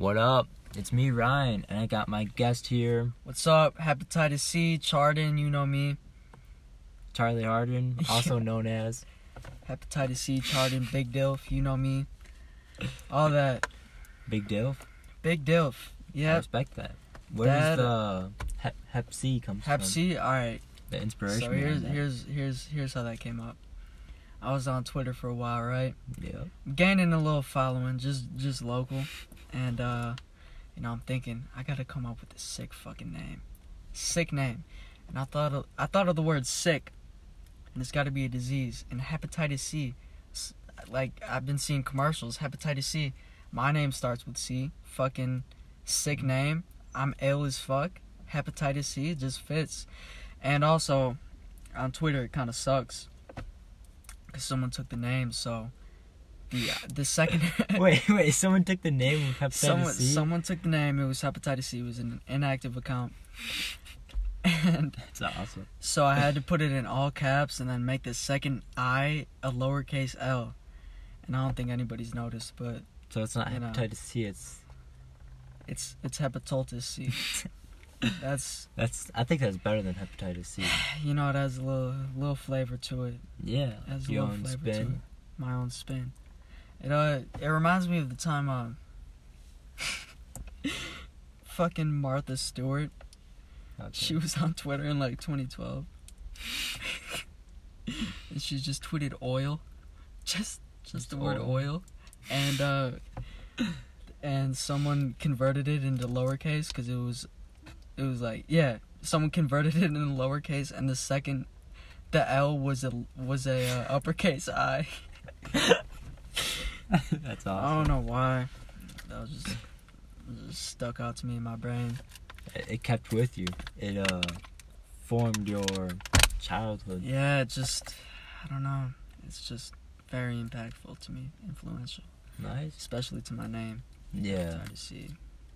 What up? It's me, Ryan, and I got my guest here, What's up? Hepatitis C, Chardon, you know me. Charlie Harden, also known as... Hepatitis C, Chardon, Big Dilf, you know me. All that. Big Dilf? Big Dilf, I yep. respect that. Where does the Hep C come from? Hep C, alright. The inspiration. So here's how that came up. I was on Twitter for a while, right? Yeah. Gaining a little following, just local. And, I'm thinking, I gotta come up with a sick fucking name. Sick name. And I thought of the word sick. And it's gotta be a disease. And hepatitis C. Like, I've been seeing commercials. Hepatitis C. My name starts with C. Fucking sick name. I'm ill as fuck. Hepatitis C. It just fits. And also, on Twitter, it kind of sucks. Because someone took the name, so... The second... wait, someone took the name of hepatitis C? Someone took the name. It was hepatitis C. It was an inactive account. And that's awesome. So I had to put it in all caps and then make the second I a lowercase L. And I don't think anybody's noticed, but... So it's not hepatitis C, It's hepatitis C. That's I think that's better than hepatitis C. You know, it has a little flavor to it. Yeah. It has your a little own flavor spin. to it. My own spin. It reminds me of the time fucking Martha Stewart. Okay. She was on Twitter in like 2012. And she just tweeted oil. Just the word oil. And someone converted it into lowercase because it was like, yeah, someone converted it into lowercase, and the L was a uppercase I. That's awesome. I don't know why. That was just stuck out to me in my brain. It kept with you. It formed your childhood. Yeah, I don't know. It's just very impactful to me, influential. Nice. Especially to my name. Yeah. To see,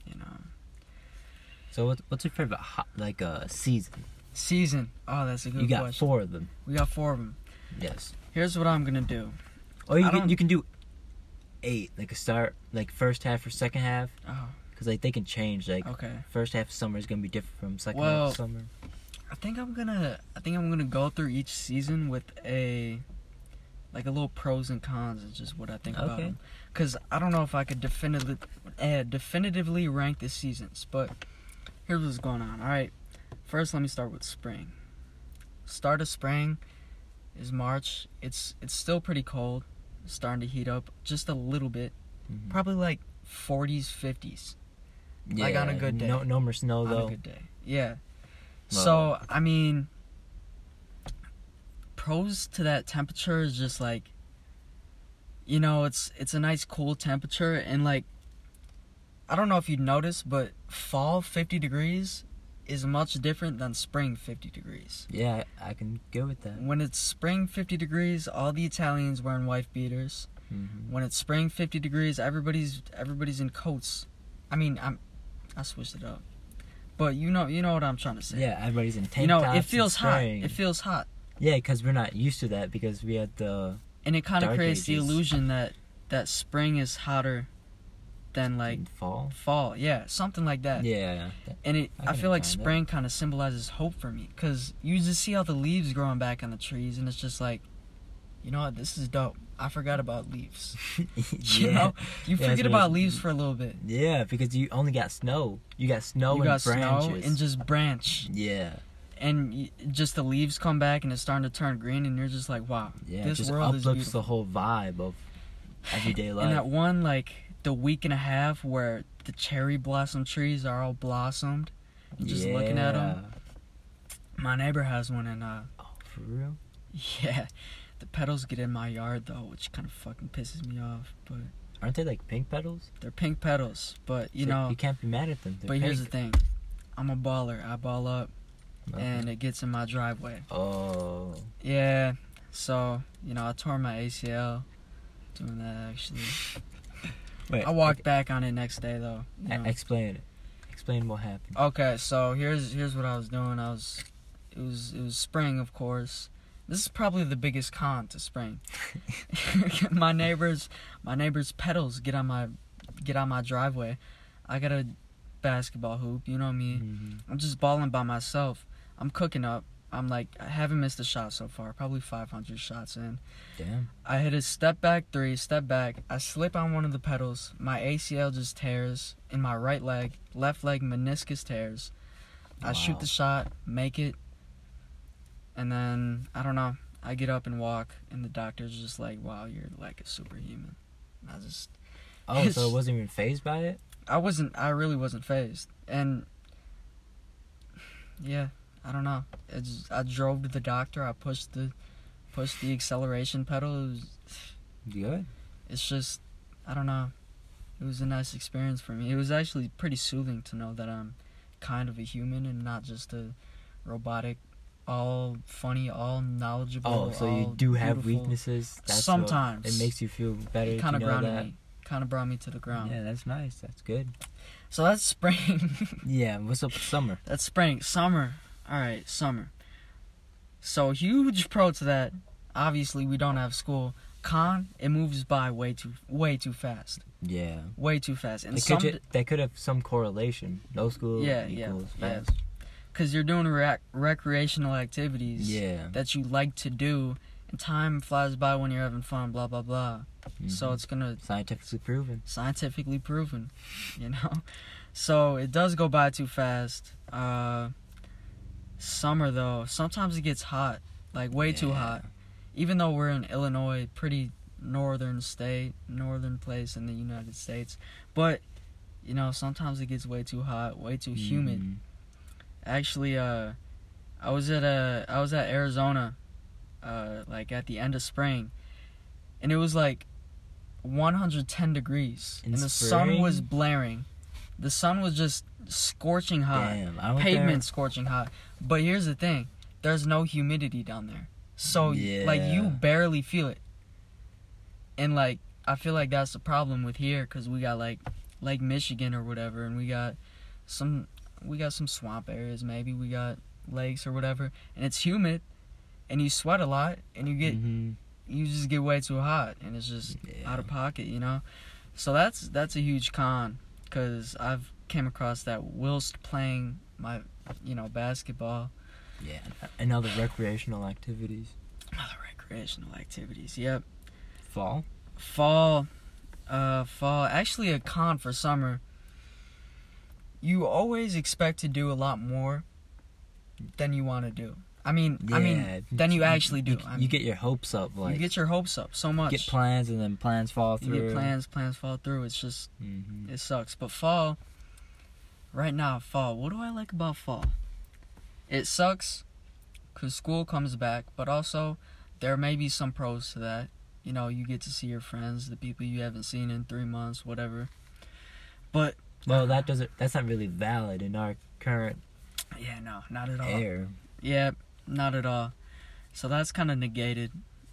So what's your favorite season? Season. Oh, that's a good question. You got 4 of them. We got 4 of them. Yes. Here's what I'm gonna do. Or you can do 8, like a start, like first half or second half. Oh. Because they can change. Like okay. First half of summer is gonna be different from second half of summer. I think I'm gonna go through each season with a little pros and cons. Is just what I think about them. Because I don't know if I could definitively rank the seasons, but here's what's going on. All right. First, let me start with spring. Start of spring is March. It's still pretty cold. It's starting to heat up just a little bit. Mm-hmm. Probably like 40s, 50s. Yeah, like on a good day. No more snow though. On a good day. Yeah. Well, so, I mean, pros to that temperature is just like, it's a nice cool temperature, and like, I don't know if you'd notice, but fall 50 degrees is much different than spring 50 degrees. Yeah, I can go with that. When it's spring 50 degrees, all the Italians wearing wife beaters. Mm-hmm. When it's spring 50 degrees, everybody's in coats. I mean, I switched it up. But you know what I'm trying to say. Yeah, everybody's in tank tops. It feels in hot. spring. It feels hot. Yeah, because we're not used to that because we had the And it kind of creates the ages. illusion that spring is hotter than like fall. Fall, yeah, something like that. Yeah. And I feel like find spring kind of symbolizes hope for me, because you just see all the leaves growing back on the trees, and it's just like, you know what, this is dope. I forgot about leaves. Yeah. You forget about leaves for a little bit. Yeah, because you only got snow. You got snow and branches. Snow and just branch. Yeah. And just the leaves come back and it's starting to turn green, and you're just like, wow, yeah, this just world is uplifts beautiful. the whole vibe of everyday life. And that one, like, the week and a half where the cherry blossom trees are all blossomed, and just looking at them. My neighbor has one, and oh, for real? Yeah. The petals get in my yard, though, which kind of fucking pisses me off. But aren't they like pink petals? They're pink petals, but you know, you can't be mad at them. But here's the thing: I'm a baller. I ball up, and it gets in my driveway. Oh. Yeah. So I tore my ACL doing that actually. Wait. I walked back on it next day though. Explain it. Explain what happened. Okay, so here's what I was doing. It was spring, of course. This is probably the biggest con to spring. my neighbor's petals get on my driveway. I got a basketball hoop, you know me. I'm just balling by myself. I'm cooking up. I'm like, I haven't missed a shot so far, probably 500 shots in. Damn. I hit a step back three, step back. I slip on one of the pedals. My ACL just tears in my right leg. Left leg meniscus tears. I shoot the shot, make it, and then, I don't know, I get up and walk, and the doctor's just like, wow, you're like a superhuman. I just... Oh, so it wasn't even fazed by it? I really wasn't fazed. And, yeah, I don't know. I drove to the doctor, I pushed the acceleration pedal. It was... Good. It's just, I don't know. It was a nice experience for me. It was actually pretty soothing to know that I'm kind of a human and not just a robotic, all funny, all knowledgeable. Oh, so you do have weaknesses? Sometimes. It makes you feel better. It kind of grounded me. Kind of brought me to the ground. Yeah, that's nice. That's good. So that's spring. Yeah, what's up with summer? That's spring. Summer. All right, summer. So huge pro to that. Obviously, we don't have school. Con, it moves by way too fast. Yeah. Way too fast. And they could have some correlation. No school equals fast. Because you're doing recreational activities that you like to do, and time flies by when you're having fun, blah, blah, blah. So it's going to... Scientifically proven, you know? So it does go by too fast. Summer, though, sometimes it gets hot, like way too hot. Even though we're in Illinois, pretty northern place in the United States. But, you know, sometimes it gets way too hot, way too humid. Actually, I was at Arizona, like at the end of spring, and it was like 110 degrees, and the sun was blaring. The sun was just scorching hot. Damn, pavement scorching hot. But here's the thing: there's no humidity down there, so like you barely feel it. And like I feel like that's the problem with here, because we got like Lake Michigan or whatever, and we got some swamp areas, maybe we got lakes or whatever, and it's humid, and you sweat a lot, and you just get way too hot, and it's just out of pocket, you know. So that's a huge con, because I've came across that whilst playing my basketball. Yeah, and other recreational activities. Yep. Fall. Actually, a con for summer. You always expect to do a lot more than you want to do. I mean, than you actually do. You get your hopes up, like you get your hopes up so much. You get plans, and then plans fall through. You get plans fall through. It's just, it sucks. But fall, right now, what do I like about fall? It sucks, because school comes back, but also there may be some pros to that. You know, you get to see your friends, the people you haven't seen in 3 months, whatever. But well, that's not really valid in our current no, not at all. Air. Yeah, not at all. So that's kind of negated.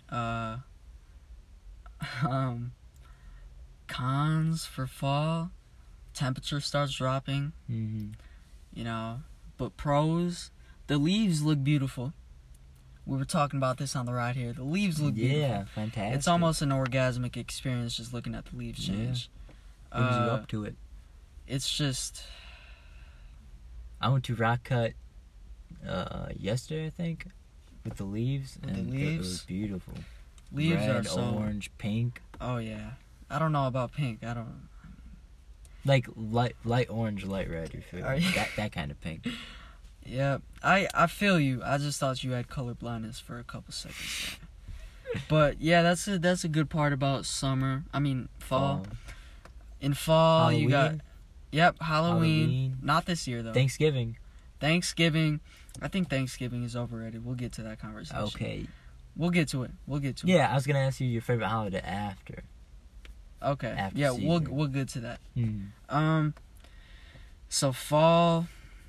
Cons for fall, temperature starts dropping. You know, but pros, the leaves look beautiful. We were talking about this on the ride here. The leaves look beautiful. Yeah, fantastic. It's almost an orgasmic experience just looking at the leaves change. Brings you up to it. It's just... I went to Rock Cut yesterday, I think, with the leaves. It was beautiful. Leaves Red, are so... orange, pink. Oh, yeah. I don't know about pink. I don't... Like light orange, light red, you feel that kind of pink. Yeah, I feel you. I just thought you had color blindness for a couple seconds there. But yeah, that's a good part about summer. I mean, fall. In fall, Halloween? You got Halloween. Not this year though. Thanksgiving. I think Thanksgiving is overrated. We'll get to that conversation. Okay. We'll get to it. Yeah, I was gonna ask you your favorite holiday after. Okay. After yeah, season. we'll get to that. So fall.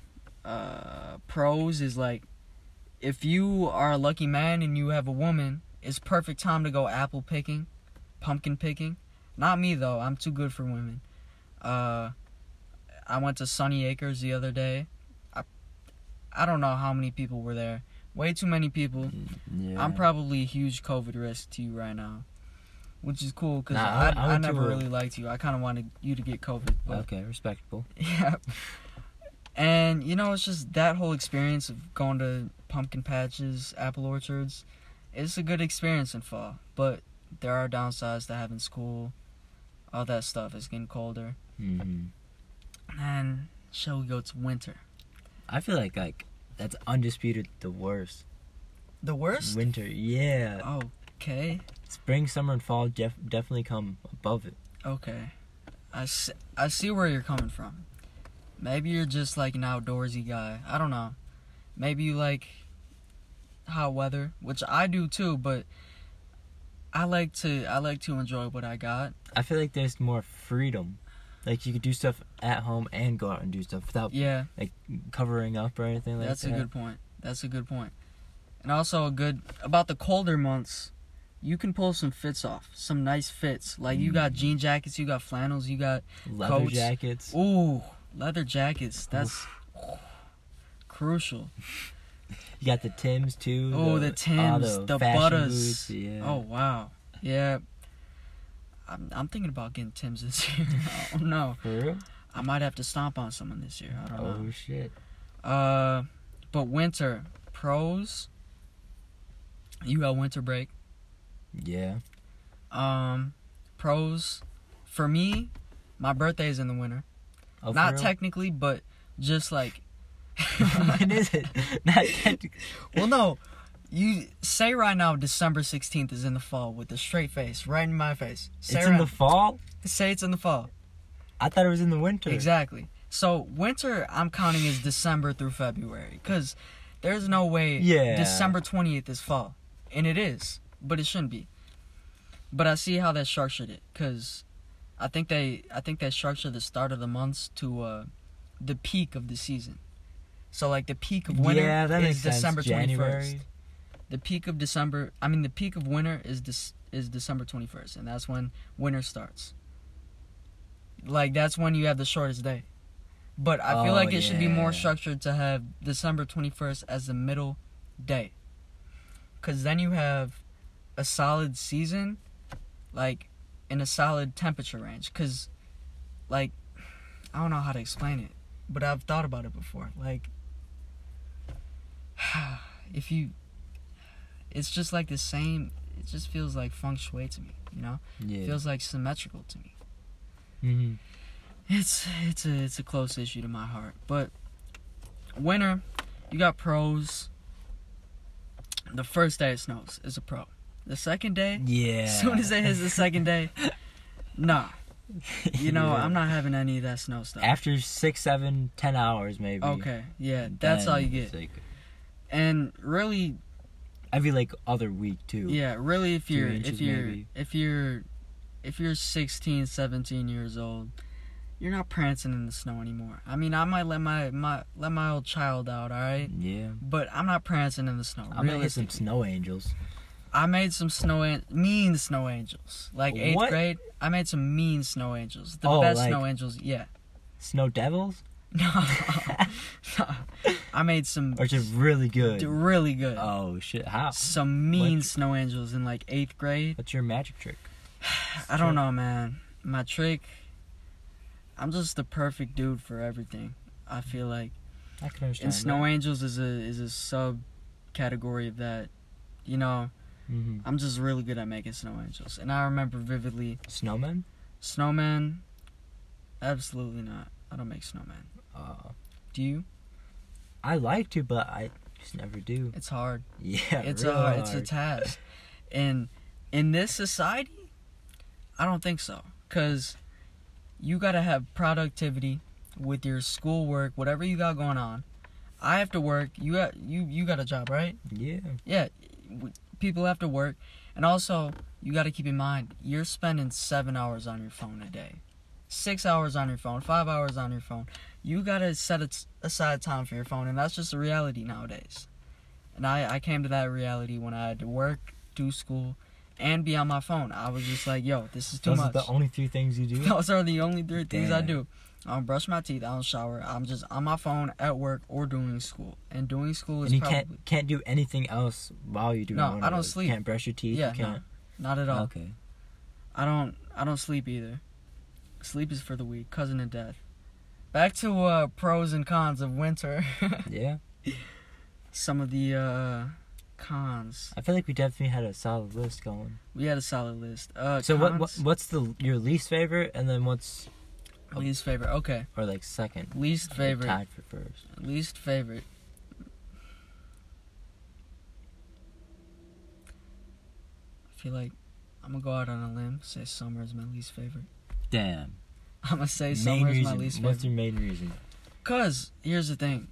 Pros is like, if you are a lucky man and you have a woman, it's perfect time to go apple picking, pumpkin picking. Not me though, I'm too good for women. I went to Sunny Acres the other day. I don't know how many people were there. Way too many people. Yeah. I'm probably a huge COVID risk to you right now. which is cool because Nah, I I went to never a- really liked you. I kind of wanted you to get COVID. But, Okay, respectable. yeah. And, you know, it's just that whole experience of going to pumpkin patches, apple orchards. It's a good experience in fall. But there are downsides to having school. All that stuff. It's getting colder. Mm-hmm. And shall we go to winter? I feel like that's undisputed the worst. The worst? Winter, yeah. Okay. Spring, summer, and fall definitely come above it. Okay. I see where you're coming from. Maybe you're just like an outdoorsy guy. I don't know. Maybe you like hot weather, which I do too, but I like to enjoy what I got. I feel like there's more freedom. Like you could do stuff at home and go out and do stuff without like covering up or anything like That's that. That's a good point. And also about the colder months, you can pull some fits off. Some nice fits. Like you got jean jackets, you got flannels, you got leather coats. jackets. Ooh, leather jackets. That's crucial. You got the Timbs too. Oh, the Timbs, the fashion Butters. boots, yeah. Oh wow, yeah. I'm thinking about getting Timbs this year. Oh no, For real? I might have to stomp on someone this year. I don't know. Oh shit. But winter pros. You got winter break. Yeah. Pros. For me, my birthday is in the winter. Oh, Not for real? technically, but just like. When is it? Not technically. Well, no. You say right now December 16th is in the fall with a straight face, right in my face. Say It's in the fall? Say it's in the fall. I thought it was in the winter. Exactly. So winter I'm counting as December through February because there's no way December 20th is fall. And it is, but it shouldn't be. But I see how they structured it because I think they structured the start of the months to the peak of the season. So like the peak of winter that is makes sense. December 21st. January. The peak of winter is December 21st, and that's when winter starts. Like that's when you have the shortest day. But I feel like it should be more structured to have December 21st as the middle day. Cuz then you have a solid season like in a solid temperature range cuz like I don't know how to explain it, but I've thought about it before. Like it's just like the same. It just feels like feng shui to me, you know. Yeah. It feels like symmetrical to me. Mm-hmm. It's a close issue to my heart. But winter, you got pros. The first day it snows is a pro. The second day, as soon as it hits the second day, nah. You know, I'm not having any of that snow stuff. After 6, 7, 10 hours, maybe. Okay, yeah, that's all you get. Like, and really, every like other week too. yeah, really, if 2 you're inches, if you're 16, 17 years old, you're not prancing in the snow anymore. I mean, I might let my old child out, all right? Yeah. But I'm not prancing in the snow. I'm gonna hit some snow angels. I made some mean snow angels. Like 8th What? grade, I made some mean snow angels. The Oh, best like- snow angels, yeah. Snow devils? No. I made some Or just really good? really good. Oh shit! How? Some mean What? snow angels in like 8th grade. What's your magic trick? I don't know, man. My trick, I'm just the perfect dude for everything. I feel like. I can understand. And snow angels is a sub category of that. You know, Mm-hmm. I'm just really good at making snow angels. And I remember vividly, Snowmen? snowmen, absolutely not. I don't make snowmen. Do you? I like to, but I just never do. It's hard. Yeah, It's real a it's a hard. task. And in this society, I don't think so. 'Cause you got to have productivity with your schoolwork, whatever you got going on. I have to work. You got a job, right? Yeah. Yeah. People have to work. And also, you got to keep in mind, you're spending 7 hours on your phone a day. 6 hours on your phone, 5 hours on your phone. You got to set aside time for your phone, and that's just a reality nowadays. And I came to that reality when I had to work, do school, and be on my phone. I was just like, yo, this is too Those much. are the only 3 things you do? Those are the only 3 things I Damn. do. I don't brush my teeth, I don't shower. I'm just on my phone at work or doing school. And doing school is And you probably... can't do anything else while you do No, one I of don't those. sleep. You can't brush your teeth. Yeah, you can't. Not at all. Okay. I don't sleep either. Sleep is for the weak, cousin of death. Back to pros and cons of winter. Yeah. Some of the cons. I feel like we definitely had a solid list going. We had a solid list. So cons, what's your least favorite, and then what's least favorite? Okay. or like second? Least favorite. Tied for first. Least favorite. I feel like I'm gonna go out on a limb. Say summer is my least favorite. Damn. I'm gonna say Main summer is reason. my least What's favorite. your main reason? Cause here's the thing.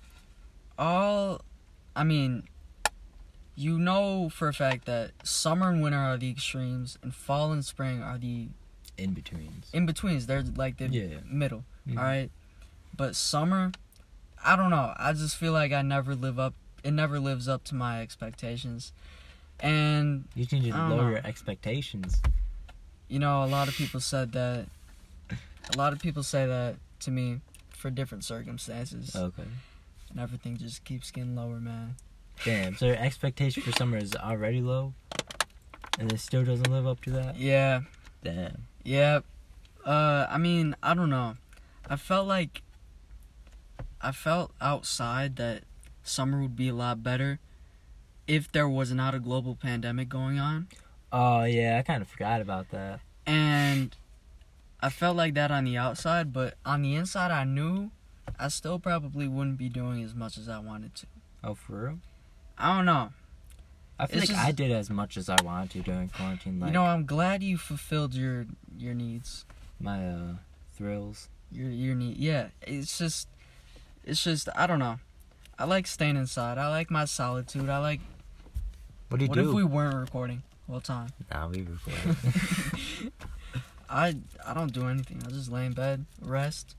You know for a fact that summer and winter are the extremes, and fall and spring are the In-betweens. in-betweens. They're like the Yeah. middle, Mhm. alright? But summer, I don't know. I just feel like it never lives up to my expectations. And, You just need to I don't lower know. your expectations. you know, a lot of people say that to me for different circumstances. Okay. And everything just keeps getting lower, man. Damn. So your expectation for summer is already low, and it still doesn't live up to that. Yeah. Damn. Yeah. I don't know. I felt outside that summer would be a lot better if there was not a global pandemic going on. Oh yeah, I kind of forgot about that. And I felt like that on the outside, but on the inside I knew I still probably wouldn't be doing as much as I wanted to. Oh, for real? I don't know. I feel It's like just- I did as much as I wanted to during quarantine. Like You know, I'm glad you fulfilled your needs. my thrills. Your need. Yeah, it's just I don't know. I like staying inside. I like my solitude. I like What do you What do? if we weren't recording the whole time? Nah, we recorded. I don't do anything. I just lay in bed, rest.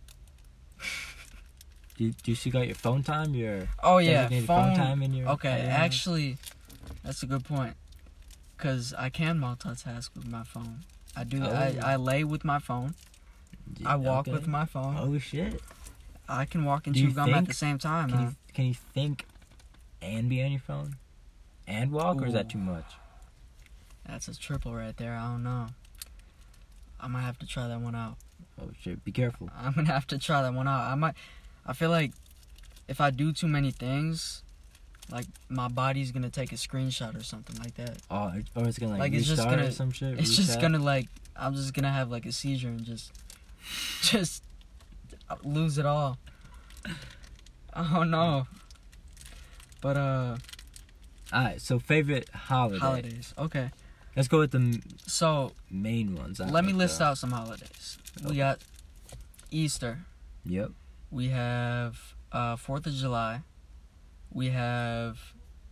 do you still got your phone time? Your Oh yeah, designated phone. time in your Okay, at your house? actually, that's a good point. Cause I can multitask with my phone. I do. Oh. I lay with my phone. I walk Okay. with my phone. Oh shit! I can walk and Do you chew gum at think- the same time. Can you think and be on your phone and walk, or is that Ooh. too much? That's a triple right there. I don't know. I might have to try that one out. Oh shit! Be careful. I'm gonna have to try that one out. I feel like if I do too many things, like my body's gonna take a screenshot or something like that. Oh, or it's gonna Like, restart it's just gonna- or some shit. It's just reset? gonna I'm just gonna have like a seizure and just lose it all. Oh no. But Alright, so favorite holiday. holidays. Okay. Let's go with the So main ones. let me list out some holidays. We Okay. got Easter. Yep. We have 4th of July. We have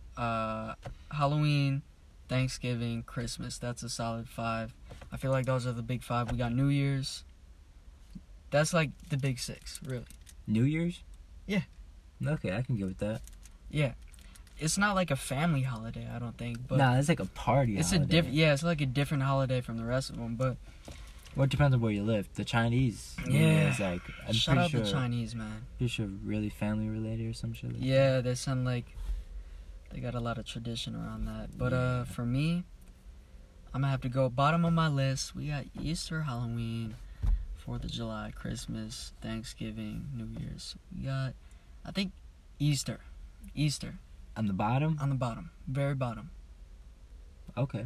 Halloween, Thanksgiving, Christmas. That's a solid 5. I feel like those are the big 5. We got New Year's. That's like the big 6, really. New Year's. Yeah. Okay, I can go with that. Yeah. It's not like a family holiday, I don't think, but Nah, it's like a party. it's holiday. it's like a different holiday from the rest of them, but Well, it depends on where you live. The Chinese. New Yeah. Year is like. I'm shout out pretty the sure. Chinese, man. Pretty sure really family related or some shit. Like Yeah, they sound like they got a lot of tradition around that. But Yeah. for me, I'm gonna have to go bottom of my list. We got Easter, Halloween, 4th of July, Christmas, Thanksgiving, New Year's. We got, I think, Easter. Easter On the bottom. on the bottom, very bottom. Okay.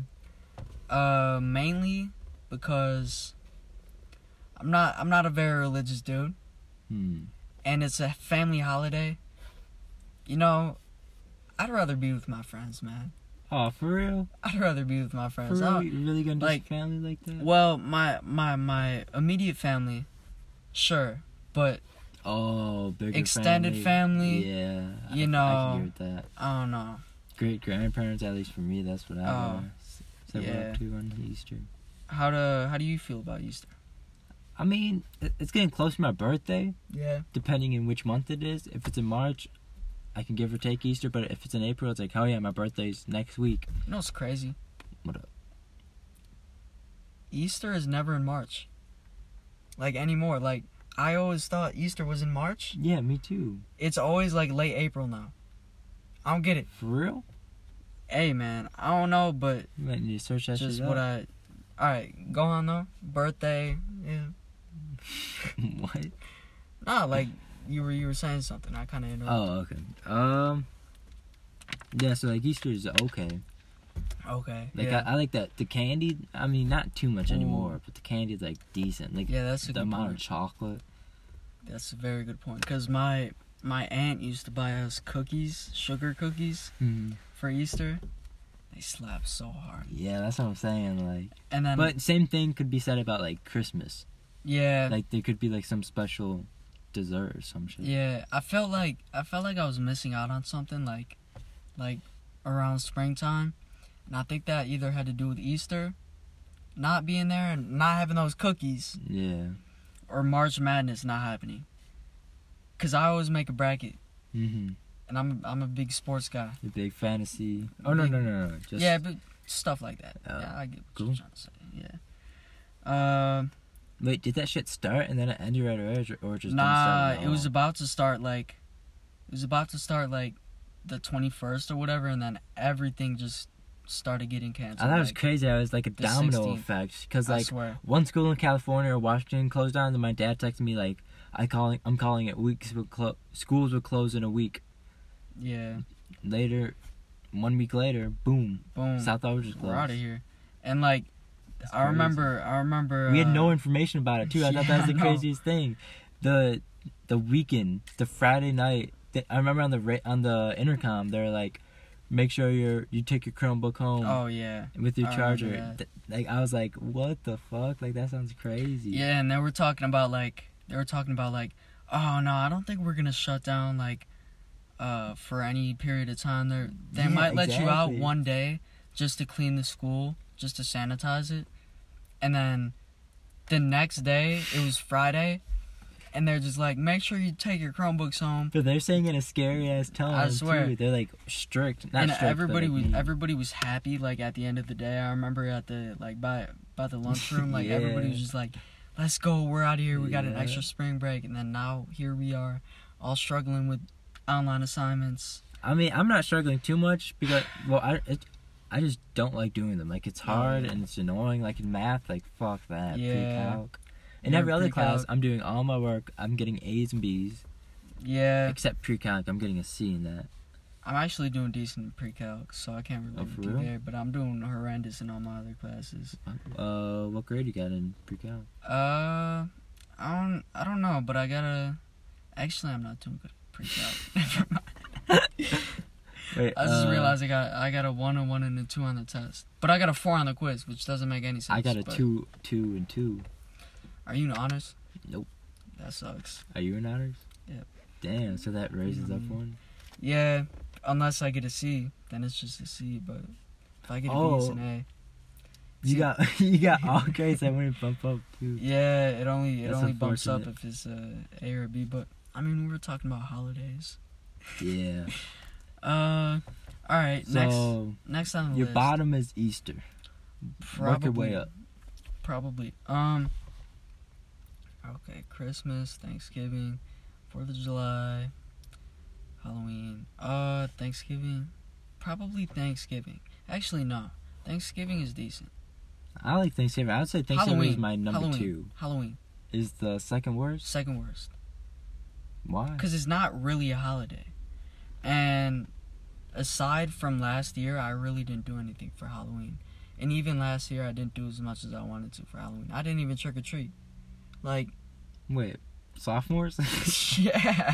Mainly because I'm not a very religious dude, and it's a family holiday. You know, I'd rather be with my friends, man. Oh, for real? I'd rather be with my For friends. real? You really gonna do like- family like that? Well, my immediate family, sure, but Oh, bigger extended family, Yeah. you I know, can hear with that. I don't know. Great grandparents, at least for me, that's what I said yeah. up to on Easter. How do you feel about Easter? I mean, it's getting close to my birthday, Yeah. depending in which month it is. If it's in March, I can give or take Easter, but if it's in April, it's like, oh yeah, my birthday's next week. You know what's crazy? What up? Easter is never in March. Like anymore. Like I always thought Easter was in March. Yeah, me too. It's always like late April now. I don't get it. For real? Hey man, I don't know, but You might need to search that just shit what up. Alright, go on though. Birthday, yeah. What? Nah, like you were saying something. I kind of interrupted. Oh, okay. Yeah, so like Easter is okay. Okay. Like yeah. I like the candy. I mean, not too much Ooh. anymore, but the candy is like decent. Like Yeah, that's a the good amount point. of chocolate. That's a very good point. Cause my aunt used to buy us cookies, sugar cookies, for Easter. They slap so hard. Yeah, that's what I'm saying. Like, And then, but same thing could be said about like Christmas. yeah, Like there could be like some special dessert or some shit. yeah. I felt like I was missing out on something like around springtime, and I think that either had to do with Easter, not being there and not having those cookies, Yeah. or March Madness not happening. Cause I always make a bracket, Mhm. and I'm a big sports guy. The big fantasy. Oh Big- no. Just Yeah, but stuff like that. Oh, Yeah, I get what cool. you're trying to say. Yeah. Wait, did that shit start and then it ended right away, or just didn't Nah, start at it was all? about to start like the 21st or whatever, and then everything just started getting canceled. I thought it was like, crazy. I was like a the domino 16th. effect because I like swear. one school in California or Washington closed down, and my dad texted me like, I'm calling it schools would close in a week. Yeah. Later, 1 week later, boom, Boom. South Orange was closed. We're out of here. And like, That's I crazy. remember. We had no information about it too. I thought that was the Yeah, I know. craziest thing. The weekend, the Friday night. I remember on the intercom, they're like, make sure you take your Chromebook home Oh yeah. with your I charger. remember that. Like I was like, what the fuck? Like that sounds crazy. Yeah, and they were talking about like, oh no, I don't think we're gonna shut down like, for any period of time. They Yeah, might let you out exactly. one day just to clean the school, just to sanitize it, and then the next day it was Friday, and they're just like, make sure you take your Chromebooks home. But they're saying in a scary ass tone. I swear. Too. They're like strict. Not And strict, everybody but, was like, everybody was happy. Like at the end of the day, I remember at the like by the lunchroom, like everybody was Yeah. just like, "Let's go, we're out of here. We got an Yeah. extra spring break." And then now here we are, all struggling with online assignments. I mean, I'm not struggling too much because I just don't like doing them. Like it's hard Yeah. and it's annoying. Like in math, like fuck that. Yeah. Pre-calc. In Yeah, every other class, pre-calc. I'm doing all my work. I'm getting A's and B's. Yeah, Except pre-calc, I'm getting a C in that. I'm actually doing decent in pre-calc, so I can't Oh, really for do real? there. But I'm doing horrendous in all my other classes. What grade you got in pre-calc? I don't know, but I gotta. Actually, I'm not doing good at pre-calc. Never mind. Wait, I just realized I got a 1, a 1, and a 2 on the test, but I got a 4 on the quiz, which doesn't make any sense. I got a but- 2, 2, and 2. Are you in honors? Nope. That sucks. Are you in honors? Yep. Damn, so that raises up one. Yeah, unless I get a C, then it's just a C. But if I get a B, it's an A. You got all grades that wouldn't bump up too. Yeah, it only That's bumps up unfortunate. if it's A or a B. But I mean, we were talking about holidays. Yeah. All right. So Next on the your list. bottom is Easter. Work your way up. Probably. Okay, Christmas, Thanksgiving, 4th of July, Halloween. Thanksgiving. Probably Thanksgiving. Actually, no. Thanksgiving is decent. I like Thanksgiving. I would say Thanksgiving is my number Halloween. 2. Halloween. Is the second worst? Second worst. Why? Because it's not really a holiday. And aside from last year, I really didn't do anything for Halloween. And even last year, I didn't do as much as I wanted to for Halloween. I didn't even trick or treat. Like, Wait, sophomores? yeah.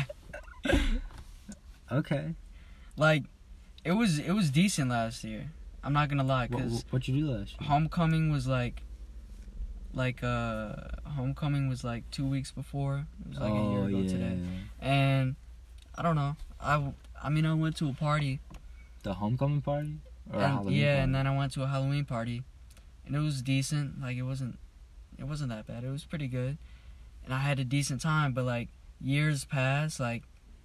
Okay. Like, it was decent last year. I'm not gonna lie, because What'd you do last year? homecoming was homecoming was like 2 weeks before. It was like a year ago today. And I don't know. I mean, I went to a party. The homecoming party? Or a And, Halloween yeah, party? and then I went to a Halloween party, and it was decent. Like, it wasn't that bad. It was pretty good, and I had a decent time. But like, years passed. Like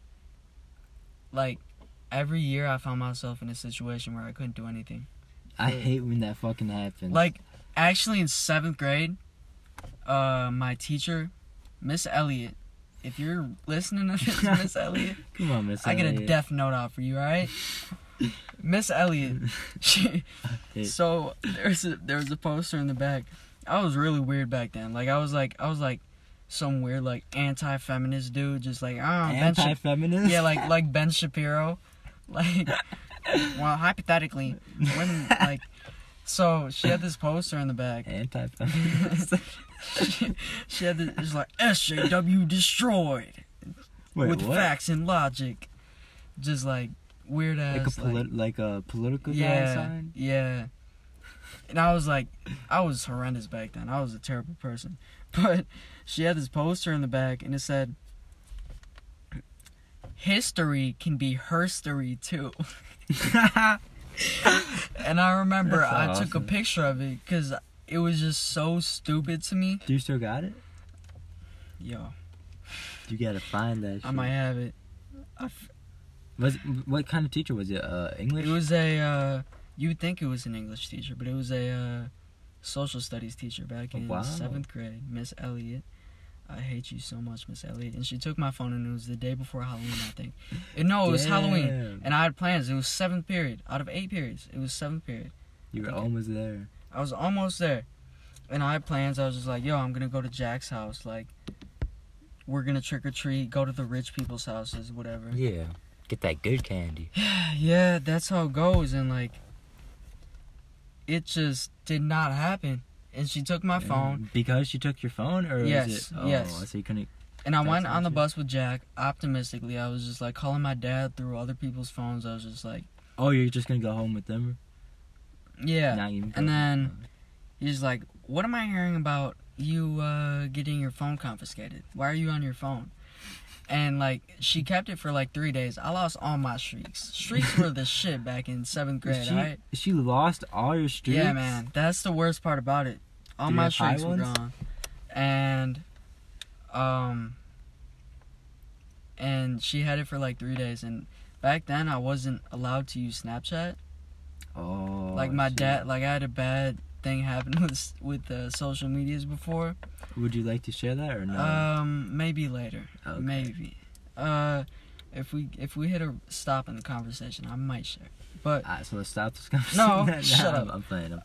every year, I found myself in a situation where I couldn't do anything. I hate when that fucking happens. Like, actually, in 7th grade, my teacher, Miss Elliott. If you're listening to this, Miss Elliott, Come on, Miss I get a Elliott. death note out for you. All right. Miss Elliott. She, Hey. so there was a poster in the back. I was really weird back then. Like I was like some weird like anti-feminist dude, just like Anti-feminist? yeah, like Ben Shapiro. Like, well, hypothetically, women like. So she had this poster in the back. Anti-feminist. She had this, it was like SJW destroyed. Wait, with what? facts and logic, just like weird ass, like a political yeah, sign. yeah. And I was horrendous back then. I was a terrible person. But she had this poster in the back, and it said, "History can be herstory too." And I remember That's I awesome. took a picture of it because it was just so stupid to me. Do you still got it? Yo, You gotta find that shit. I might have it. What kind of teacher was it? English? It was a, you would think it was an English teacher, but it was a social studies teacher back in Wow. 7th grade, Miss Elliott. I hate you so much, Miss Elliott. And she took my phone, and it was the day before Halloween, I think. No, it was Halloween. Damn. And I had plans. It was 7th period. Out of 8 periods, it was 7th period. You were Okay. almost there. I was almost there. And I had plans. I was just like, yo, I'm going to go to Jack's house. Like, we're going to trick or treat, go to the rich people's houses, whatever. Yeah. Get that good candy. Yeah, that's how it goes. And, like, it just did not happen. And she took my phone. Because she took your phone, or Yes, was it? Oh, yes. so you couldn't. And I went That's on the legit. bus with Jack, optimistically. I was just, like, calling my dad through other people's phones. I was just like, Oh, you're just gonna go home with them? yeah. Not even. And then he's like, what am I hearing about you getting your phone confiscated? Why are you on your phone? And, like, she kept it for, like, 3 days. I lost all my streaks. Streaks were the shit back in 7th grade, alright? She lost all your streaks. Yeah, man. That's the worst part about it. All Did you my have high streaks were ones? gone. And she had it for, like, 3 days. And back then, I wasn't allowed to use Snapchat. Oh. Like, my shit. dad, like, I had a bad thing happen with social medias before. Would you like to share that or no? Maybe later. Okay. Maybe. If we hit a stop in the conversation, I might share. But Alright, so let's stop this conversation. No, shut up. I'm playing.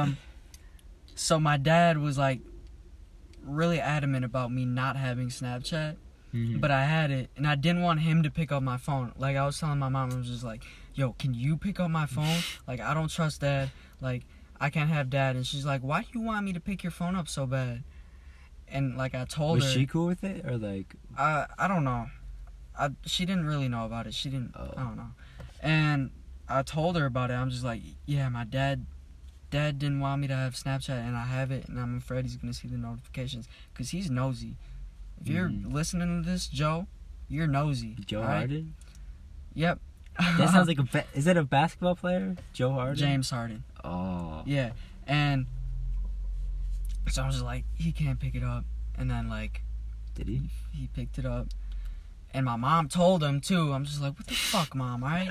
so my dad was like really adamant about me not having Snapchat, Mhm. but I had it, and I didn't want him to pick up my phone. Like, I was telling my mom, I was just like, yo, can you pick up my phone? Like, I don't trust dad. Like, I can't have dad. And she's like, why do you want me to pick your phone up so bad? And, like, I told Was her. she cool with it, or like? I don't know. She didn't really know about it. She didn't. Oh. I don't know. And I told her about it. I'm just like, yeah, my dad didn't want me to have Snapchat, and I have it, and I'm afraid he's gonna see the notifications because he's nosy. If you're listening to this, Joe, you're nosy. Joe alright? Harden? Yep. That sounds like is that a basketball player? Joe Harden? James Harden. Oh. Yeah, and so I was just like, he can't pick it up, and then like Did he? he picked it up, and my mom told him too. I'm just like, what the fuck, mom? Alright.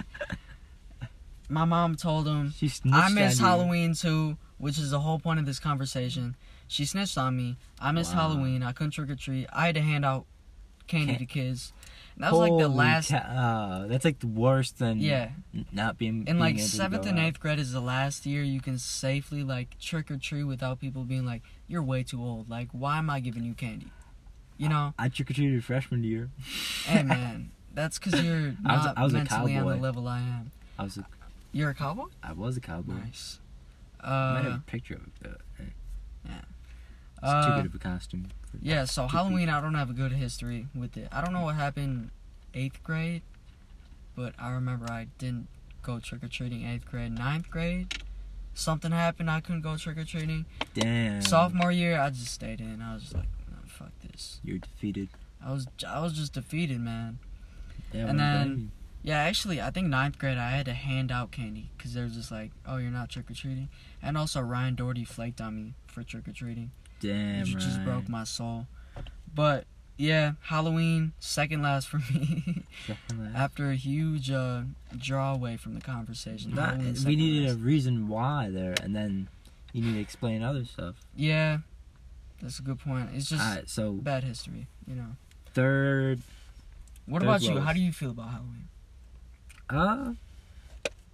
My mom told him, She snitched I miss on you. Halloween too, which is the whole point of this conversation. She snitched on me. I missed Wow. Halloween. I couldn't trick or treat. I had to hand out candy to kids. And that was like the Holy last. that's like the worst than Yeah. not being. In like being able to 7th go and out. 8th grade is the last year you can safely like trick or treat without people being like, you're way too old. Like, why am I giving you candy? You know? I trick or treated freshman year. Hey man, that's because you're not I was a mentally on the cowboy. level I am. I was You're a cowboy? a cowboy. Nice. I might have a picture of it, but yeah. it's too good of a costume. Yeah, so Too Halloween, I don't have a good history with it. I don't know what happened 8th grade, but I remember I didn't go trick-or-treating 8th grade. 9th grade, something happened, I couldn't go trick-or-treating. Damn. Sophomore year, I just stayed in. I was just like, no, fuck this. You're defeated. I was just defeated, man. Yeah, And well, then- Yeah, actually, I think 9th grade, I had to hand out candy, because they were just like, oh, you're not trick-or-treating? And also, Ryan Doherty flaked on me for trick-or-treating. damn, Which just right. broke my soul. But yeah, Halloween, second last for me. Second last. After a huge draw away from the conversation. Not- Halloween, we second needed a last. reason why there, and then you need to explain other stuff. Yeah, that's a good point. It's just Alright, so bad history, you know. third. What Third about you? lowest. How do you feel about Halloween?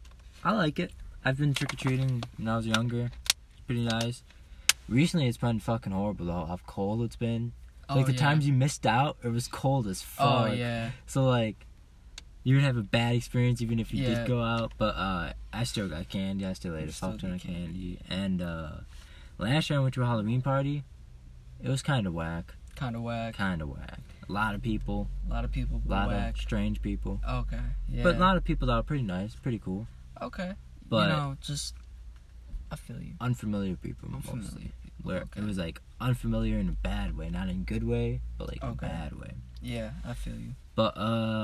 I like it. I've been trick-or-treating when I was younger. It's pretty nice. Recently, it's been fucking horrible, though. How cold it's been. Like, the times you missed out, it was cold as fuck. Oh, yeah. So, like, you're gonna have a bad experience even if you Yeah. did go out. But, I still got candy. I still ate a fuck ton of candy. And, last year I went to a Halloween party. It was kind of whack. Kind of whack. A lot of people. A lot of people A lot whack. of strange people. Okay. Yeah. But a lot of people that were pretty nice, pretty cool. Okay. But just I feel you. unfamiliar people Unfamiliar mostly. people. Where Okay. it was like unfamiliar in a bad way, not in a good way, but like a Okay. bad way. Yeah, I feel you. But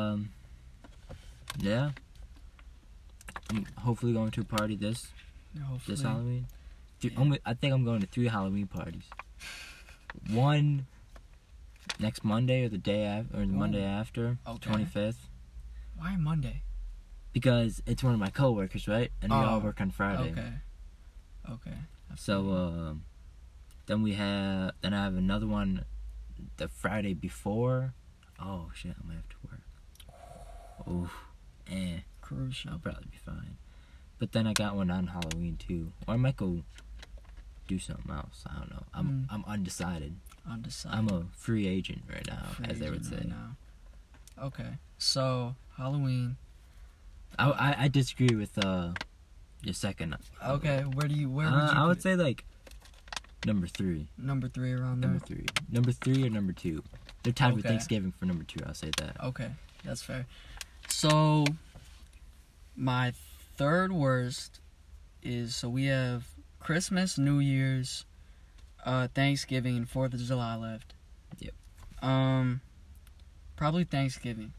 yeah. I'm hopefully going to a party this Hopefully. Halloween. Yeah. I think I'm going to 3 Halloween parties. One next Monday or the day after, or the Monday after, Okay. 25th, Why Monday? because it's one of my coworkers, right? And we all Oh, work on Friday. Okay. I feel you. So then I have another one the Friday before. Oh shit, I might have to work. Oh, I'll Crucial. probably be fine. But then I got one on Halloween too, or I might go do something else. I don't know. I'm undecided. Undecided. I'm a free agent right now, Free as they would agent say. right now. Okay. So Halloween. I disagree with your second. Okay. Where would you? I would put say like number 3. it? Number 3 around there. Number 3 or number 2. They're tied with Okay. Thanksgiving for number 2. I'll say that. Okay, that's fair. So my third worst is, so we have Christmas, New Year's, Thanksgiving, and 4th of July left. Yep. Probably Thanksgiving.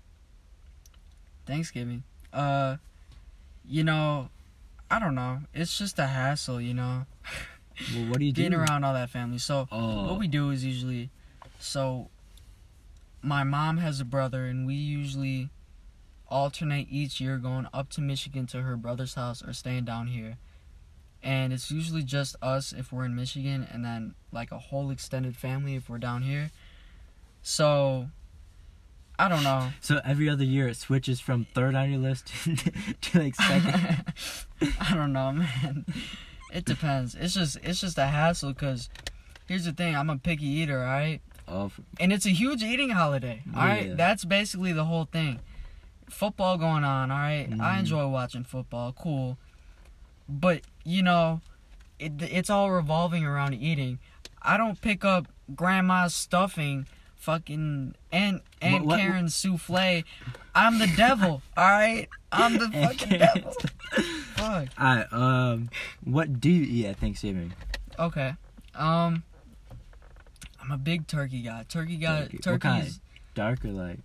I don't know. It's just a hassle, Well, what do you do? getting around all that family. So Oh. what we do is usually, so my mom has a brother, and we usually alternate each year going up to Michigan to her brother's house or staying down here. And it's usually just us if we're in Michigan, and then like a whole extended family if we're down here. So I don't know. So every other year it switches from third on your list to like second. I don't know, man. It depends. It's just a hassle, because here's the thing. I'm a picky eater, alright? Oh, And it's a huge eating holiday, alright? Yeah. That's basically the whole thing. Football going on, alright? I enjoy watching football, cool. But, it's all revolving around eating. I don't pick up grandma's stuffing, fucking Aunt What- Karen's souffle. I'm the devil, alright? I'm the fucking devil. Fuck. Alright, what do you eat at Thanksgiving? Okay. I'm a big turkey guy. Turkey. What kind? Turkey's Dark or like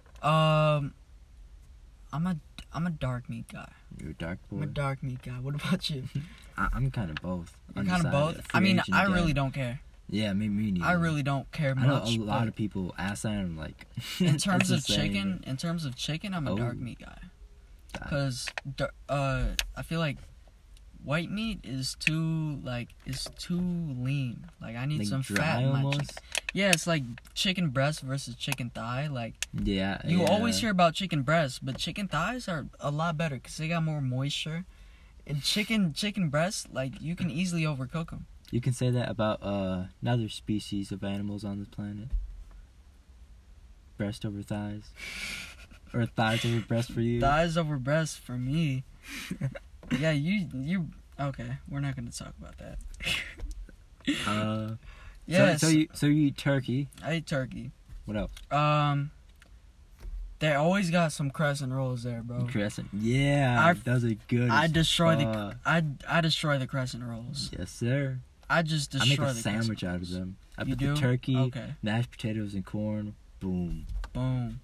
I'm a dark meat guy. you're a dark boy? I'm a dark meat guy. What about you? I'm kind of both. You're kind of Undecided. both. Free I mean, agent I again. really don't care. Yeah, me neither. I really don't care I know much. a lot but of people ask that, and I'm like, in terms of it's the same, chicken, I'm a Oh. dark meat guy. but- Cause I feel like white meat is too lean. Like I need like some dry fat in my chicken. almost. Yeah, it's like chicken breast versus chicken thigh. Like Yeah, you yeah. always hear about chicken breasts, but chicken thighs are a lot better because they got more moisture. And chicken breasts, like you can easily overcook them. You can say that about another species of animals on this planet. Breast over thighs, or thighs over breast for you. Thighs over breasts for me. Yeah, you. Okay, we're not gonna talk about that. Yes, So you eat turkey. I eat turkey. What else? They always got some crescent rolls there, bro. Crescent. Yeah, those are good. I as destroy fuck. I destroy the crescent rolls. Yes, sir. I just I destroy make a the sandwich crescent out of rolls. them. I You put do? the turkey, Okay. mashed potatoes, and corn. Boom. Boom.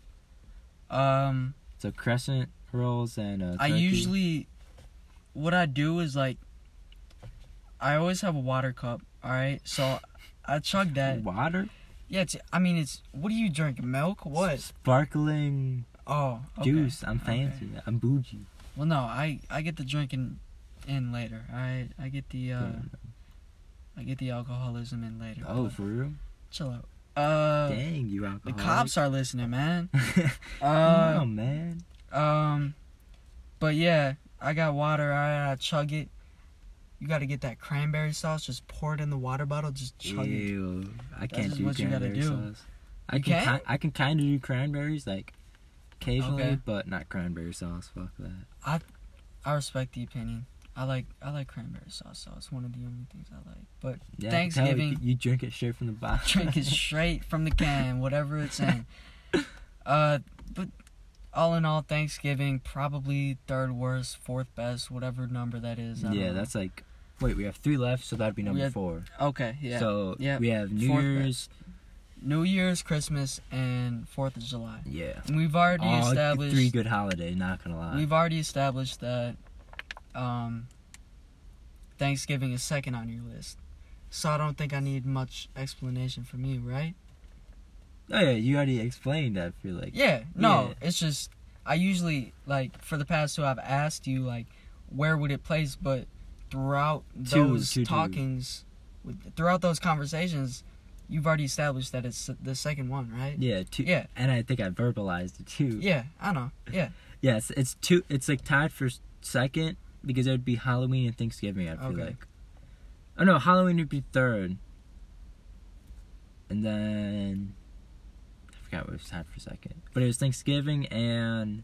So crescent rolls and turkey. I usually, what I do is like, I always have a water cup. All right, so I chug that. water. Yeah, it's. What do you drink? Milk? What? Sparkling Oh, okay. juice. I'm fancy. Okay. I'm bougie. Well, no, I get the drinking in later. I get the I get the alcoholism in later. Oh, but for real? chill out. Dang, you The alcoholic. cops are listening, man. Oh man. But yeah, I got water. I chug it. You gotta get that cranberry sauce. Just pour it in the water bottle. Just chug it. Ew. I can't just do what you gotta cranberry do. sauce. You can't? I can kind of do cranberries, like, occasionally, Okay. but not cranberry sauce. Fuck that. I respect the opinion. I like cranberry sauce, so it's one of the only things I like. But Yeah, I can tell Thanksgiving, you drink it straight from the bottle. drink it straight from the can, whatever it's in. But all in all, Thanksgiving probably third worst, fourth best, whatever number that is. I don't Yeah, know. that's like. Wait, we have 3 left, so that'd be We number have- 4. Okay. Yeah. So Yeah. we have New Fourth Year's. New Year's, Christmas, and 4th of July. Yeah. And we've already All established 3 good holidays. Not gonna lie. We've already established that Thanksgiving is second on your list. So I don't think I need much explanation from you, right? Oh yeah, you already explained that. I feel like. Yeah, no, Yeah. it's just, I usually, like, for the past 2, I've asked you, like, where would it place, but throughout those Two. talkings, throughout those conversations, you've already established that it's the second one, right? Yeah, 2. Yeah. And I think I verbalized it too. Yeah, I know, yeah. Yes, it's 2. It's like tied for second because it would be Halloween and Thanksgiving. I feel Okay. like. Oh no, Halloween would be third. And then I forgot what was tied for second, but it was Thanksgiving and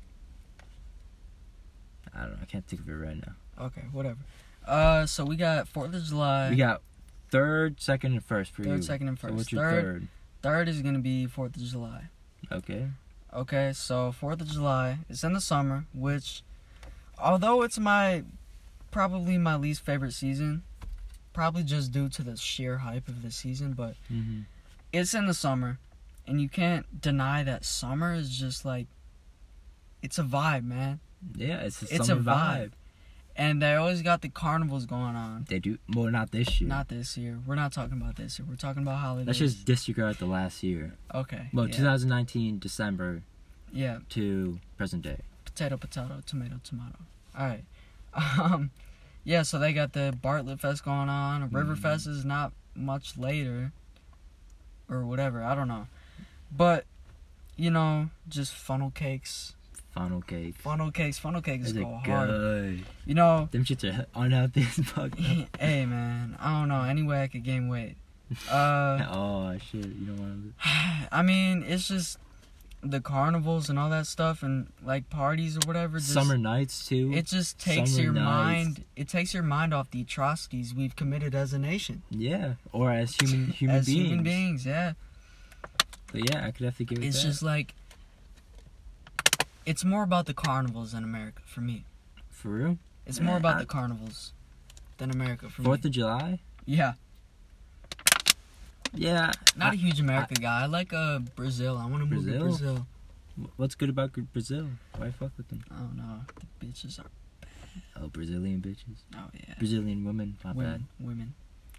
I don't know. I can't think of it right now. Okay, whatever. So we got 4th of July. We got third, second, and first for you. Third, second, and So first. what's your third? Third is going to be 4th of July. Okay. Okay, so 4th of July is in the summer, which, although it's probably my least favorite season, probably just due to the sheer hype of the season, but Mm-hmm. it's in the summer, and you can't deny that summer is just like, it's a vibe, man. Yeah, it's a It's summer a vibe. And they always got the carnivals going on. They do. Well, not this year. Not this year. We're not talking about this year. We're talking about holidays. Let's just disregard the last year. Okay. Well, yeah. 2019 December Yeah. to present day. Potato, tomato, tomato. Alright. Yeah, so they got the Bartlett Fest going on. Riverfest is not much later. Or whatever, I don't know. But, just funnel cakes. Funnel cake. Funnel cakes Is it go hard. good? Them shits are unhealthy as fuck. hey man, I don't know. Any way I could gain weight. Oh shit! You don't want to. I mean, it's just the carnivals and all that stuff, and like parties or whatever. Just, Summer nights too. It just takes Summer your nights. mind. It takes your mind off the atrocities we've committed as a nation, Yeah, or as human as beings. human beings. Yeah, But yeah, I could definitely give it it's that. just like it's more about the carnivals in America for me. For real. It's more about the carnivals than America for me. 4th of July. Yeah, Yeah. not a huge America guy. I like Brazil. I want to move to Brazil? Brazil. What's good about Brazil? Why fuck with them? I don't know. The bitches are. Oh, Brazilian bitches. Oh yeah. Brazilian women. Not bad. Women.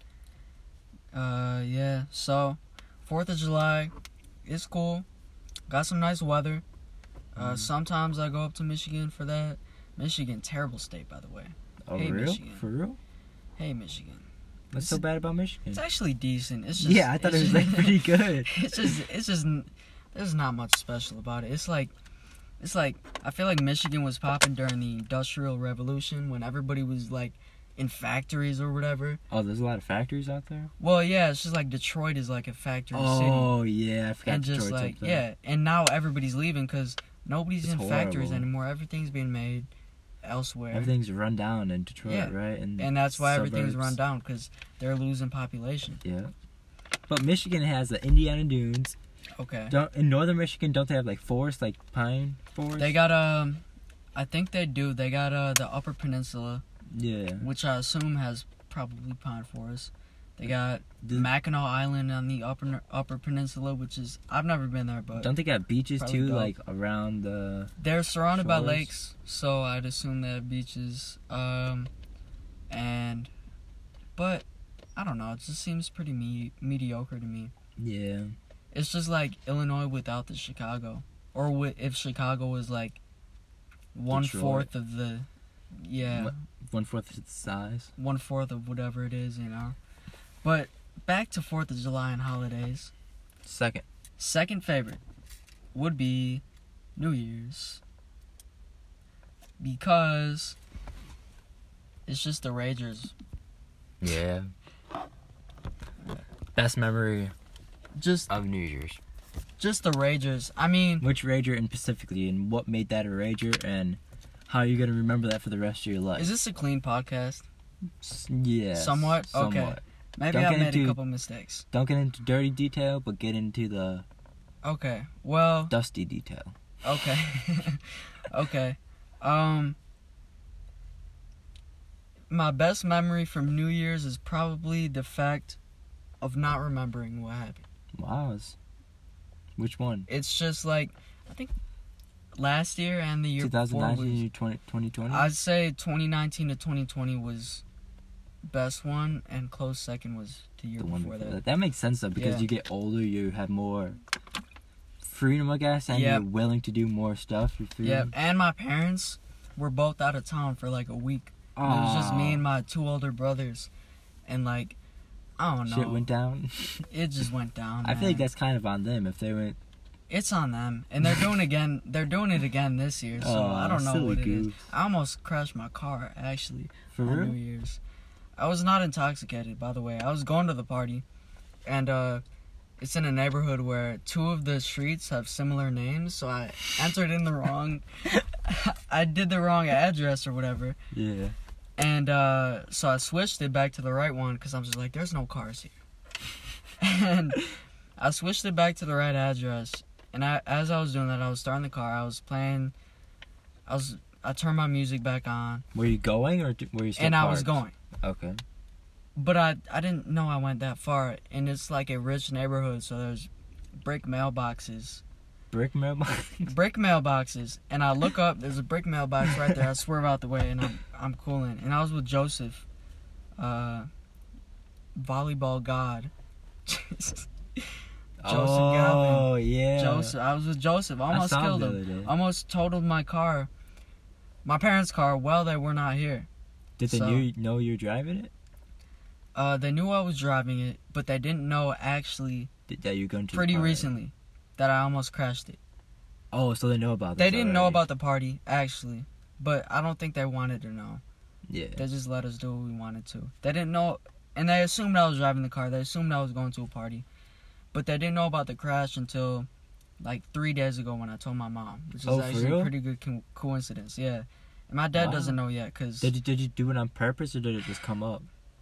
Yeah. So, 4th of July, it's cool. Got some nice weather. Sometimes I go up to Michigan for that. Michigan, terrible state, by the way. Oh, Hey, real? Michigan. For real? Hey, Michigan. What's so bad about Michigan? It's actually decent. It's just. Yeah, I thought it was like pretty good. It's just. There's not much special about it. It's like. I feel like Michigan was popping during the Industrial Revolution when everybody was like in factories or whatever. Oh, there's a lot of factories out there? Well, yeah, it's just like Detroit is like a factory city. Oh, yeah, I forgot And just Detroit's like, up there. yeah, and now everybody's leaving because nobody's It's in factories horrible. anymore. Everything's being made elsewhere. Everything's run down in Detroit, Yeah. right? And that's why everything's suburbs. run down because they're losing population. Yeah. But Michigan has the Indiana Dunes. Okay. In northern Michigan, don't they have like forests, like pine forests? They got, I think they do. They got, the Upper Peninsula, Yeah. which I assume has probably pine forests. They got The- Mackinac Island on the Upper Peninsula, which is, I've never been there, but Don't they got beaches Probably too, dope. like around the... they're surrounded by shores? lakes, so I'd assume they have beaches. But I don't know. It just seems pretty mediocre to me. Yeah. It's just like Illinois without the Chicago, or if Chicago was like 1/4 of the, yeah, 1/4 of its size. 1/4 of whatever it is, But back to 4th of July and holidays. Second favorite would be New Year's. because it's just the Ragers. Yeah. Best memory Just of New Year's. just the Ragers. I mean, Which Rager in specifically, and what made that a Rager, and how are you gonna remember that for the rest of your life? is this a clean podcast? Yeah. Somewhat? Okay. Maybe Don't I get made a into- couple mistakes. Don't get into dirty detail, but get into the Okay. Well, dusty detail. okay. Okay. My best memory from New Year's is probably the fact of not remembering what happened. Wow. Which one? It's just like, I think last year and the year before 2019 was, 2020? I'd say 2019 to 2020 was best one, and close second was the year The one before that. That makes sense though, because Yeah. you get older, you have more freedom, I guess, and Yep. you're willing to do more stuff. You feel? Yeah, and my parents were both out of town for like a week. It was just me and my two older brothers, and like, I don't know. Shit went down. It just went down. I feel like man. that's kind of on them if they went. It's on them, and they're doing again. They're doing it again this year. So I don't know silly what it is. goose. I almost crashed my car actually For on real? New Year's. I was not intoxicated, by the way. I was going to the party, and it's in a neighborhood where two of the streets have similar names. So I entered in the wrong. I did the wrong address or whatever. Yeah. And so I switched it back to the right one because I'm just like, there's no cars here. And I switched it back to the right address. And as I was doing that, I was starting the car. I was playing. I turned my music back on. Were you going or were you still And I was parked? going. Okay. But I didn't know I went that far. And it's like a rich neighborhood, so there's brick mailboxes. Brick mailbox. Brick mailboxes. And I look up, there's a brick mailbox right there. I swerve out the way, and I'm cooling. And I was with Joseph. Volleyball god. Joseph Oh yeah. Joseph. I was with Joseph. I almost saw him killed the him. other day. Almost totaled my car. My parents' car while they were not here. Did they so- know you were driving it? They knew I was driving it, but they didn't know actually That you were going to? the pretty party? recently that I almost crashed it. Oh, so they know about They this didn't know already. about the party, actually. But I don't think they wanted to know. Yeah. They just let us do what we wanted to. They didn't know, and they assumed I was driving the car. They assumed I was going to a party. But they didn't know about the crash until like 3 days ago when I told my mom. Which is Oh, for actually real? a pretty good coincidence, yeah. And my dad Wow. doesn't know yet, because... Did you do it on purpose or did it just come up?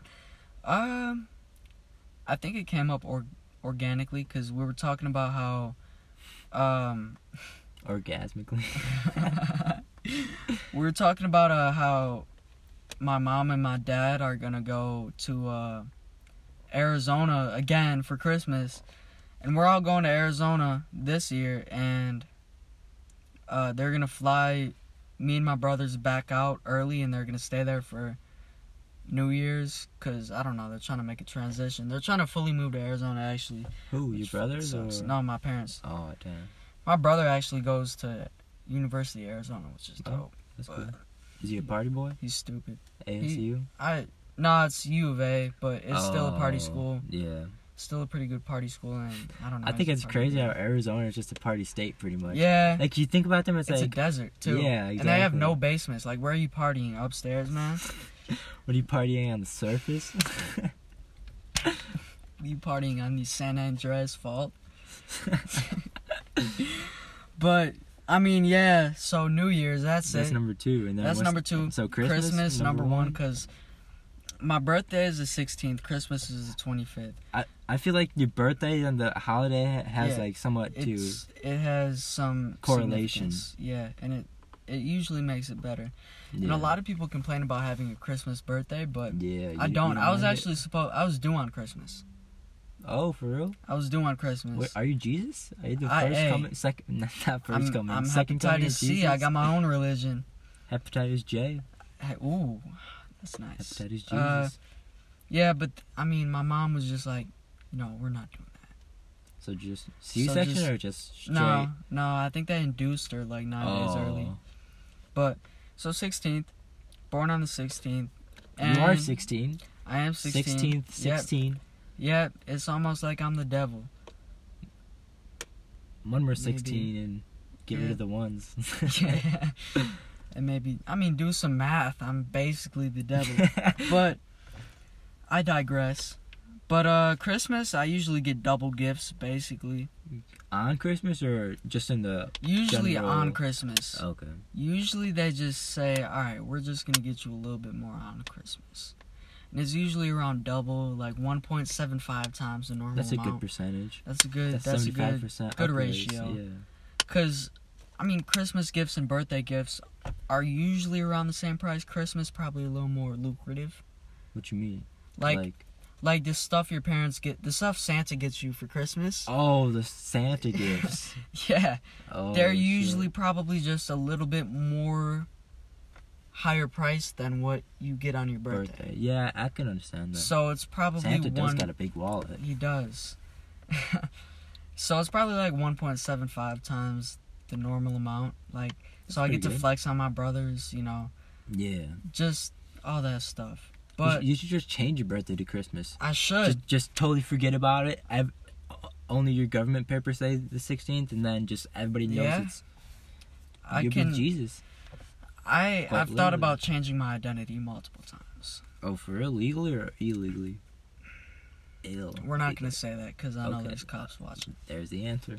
I think it came up organically, because we were talking about how... Orgasmically. we were talking about how my mom and my dad are gonna go to Arizona again for Christmas, and we're all going to Arizona this year, and they're gonna fly me and my brothers back out early, and they're gonna stay there for New Year's, because I don't know, they're trying to make a transition. They're trying to fully move to Arizona, actually. Who, your which brothers sucks. or? No, my parents. Oh damn. My brother actually goes to University of Arizona, which is Oh. dope. That's But cool. Is he a party boy? he's stupid. ASU? No, it's U of A, but it's still a party Oh, school. Yeah. Still a pretty good party school, and I don't know. I think he's it's a party crazy guy. how Arizona is just a party state pretty much. Yeah, Like you think about them, it's it's a like, desert too. Yeah, And they have exactly. no basements. Like, where are you partying? Upstairs, man? what are you partying on the surface? You partying on the San Andreas Fault? But I mean, yeah. So New Year's, that's That's it. number 2, and then That's what's- number 2. So Christmas, number 1, because my birthday is the 16th. Christmas is the 25th. I feel like your birthday and the holiday has Yeah, like somewhat to. It has some Correlation. significance. Yeah, and it usually makes it better. Yeah. And a lot of people complain about having a Christmas birthday, but Yeah. I you don't. I was mind it? actually I was due on Christmas. Oh, for real? I was due on Christmas. Wait, are you Jesus? Are you the I- first hey, coming? Second? Not first coming. I'm second coming of hepatitis C. Jesus? I got my own religion. Hepatitis J. Hey, ooh, that's nice. Hepatitis Jesus. Yeah, but I mean, my mom was just like, no, we're not doing that. So just C-section just- or just straight? No, I think they induced her like 9 days early. But so 16th, born on the 16th. And You are 16. I am 16. 16th, 16. Yep, it's almost like I'm the devil. One more Maybe. 16 and get rid Yeah. of the ones. Yeah. And maybe, I mean, do some math. I'm basically the devil. But I digress. But Christmas, I usually get double gifts, basically. On Christmas or just in the Usually general... on Christmas. Okay. Usually they just say, alright, we're just going to get you a little bit more on Christmas. And it's usually around double, like 1.75 times the normal That's a amount. good percentage. That's a good, That's that's a 75% good upwards, ratio. Yeah. Because, I mean, Christmas gifts and birthday gifts are usually around the same price. Christmas probably a little more lucrative. What you mean? Like the stuff your parents get, the stuff Santa gets you for Christmas. Oh, the Santa gifts. Yeah. Oh, They're shit. usually probably just a little bit more higher price than what you get on your birthday. Yeah, I can understand that. So it's probably Santa does got a big wallet. He does. So it's probably like 1.75 times the normal amount. Like, That's so I get to pretty good. flex on my brothers, you know, Yeah. just all that stuff. But You should just change your birthday to Christmas. I should. Just totally forget about it. Only your government papers say the 16th, and then just everybody knows Yeah. it's I you're can. with Jesus. I've thought literally. about changing my identity multiple times. Oh, for real? Legally or illegally? Ill. We're not gonna say that because I know Okay. there's cops watching. There's the answer.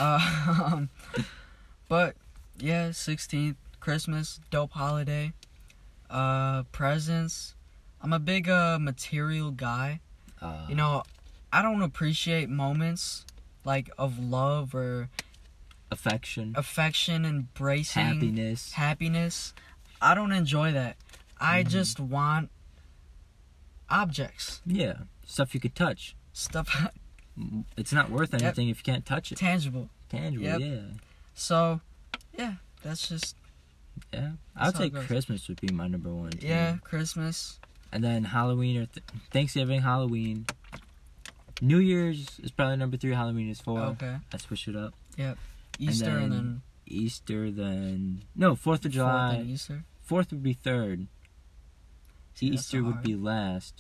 But yeah, 16th, Christmas, dope holiday. Presents. I'm a big material guy. You know, I don't appreciate moments like of love or affection, embracing, happiness. I don't enjoy that. I Mhm. just want objects, Yeah, stuff you could touch. stuff It's not worth Yep. anything if you can't touch it. tangible. Tangible, Yep. yeah. So, yeah, that's just Yeah. I would how say it goes. Christmas would be my number one. Too. yeah, Christmas. And then Halloween or Thanksgiving, Halloween. New Year's is probably number 3. Halloween is 4. Okay. I switch it up. Easter and then then Easter, then no 4th of 4th July. and Easter. 4th would be 3rd. See, that's Easter so would hard. be last.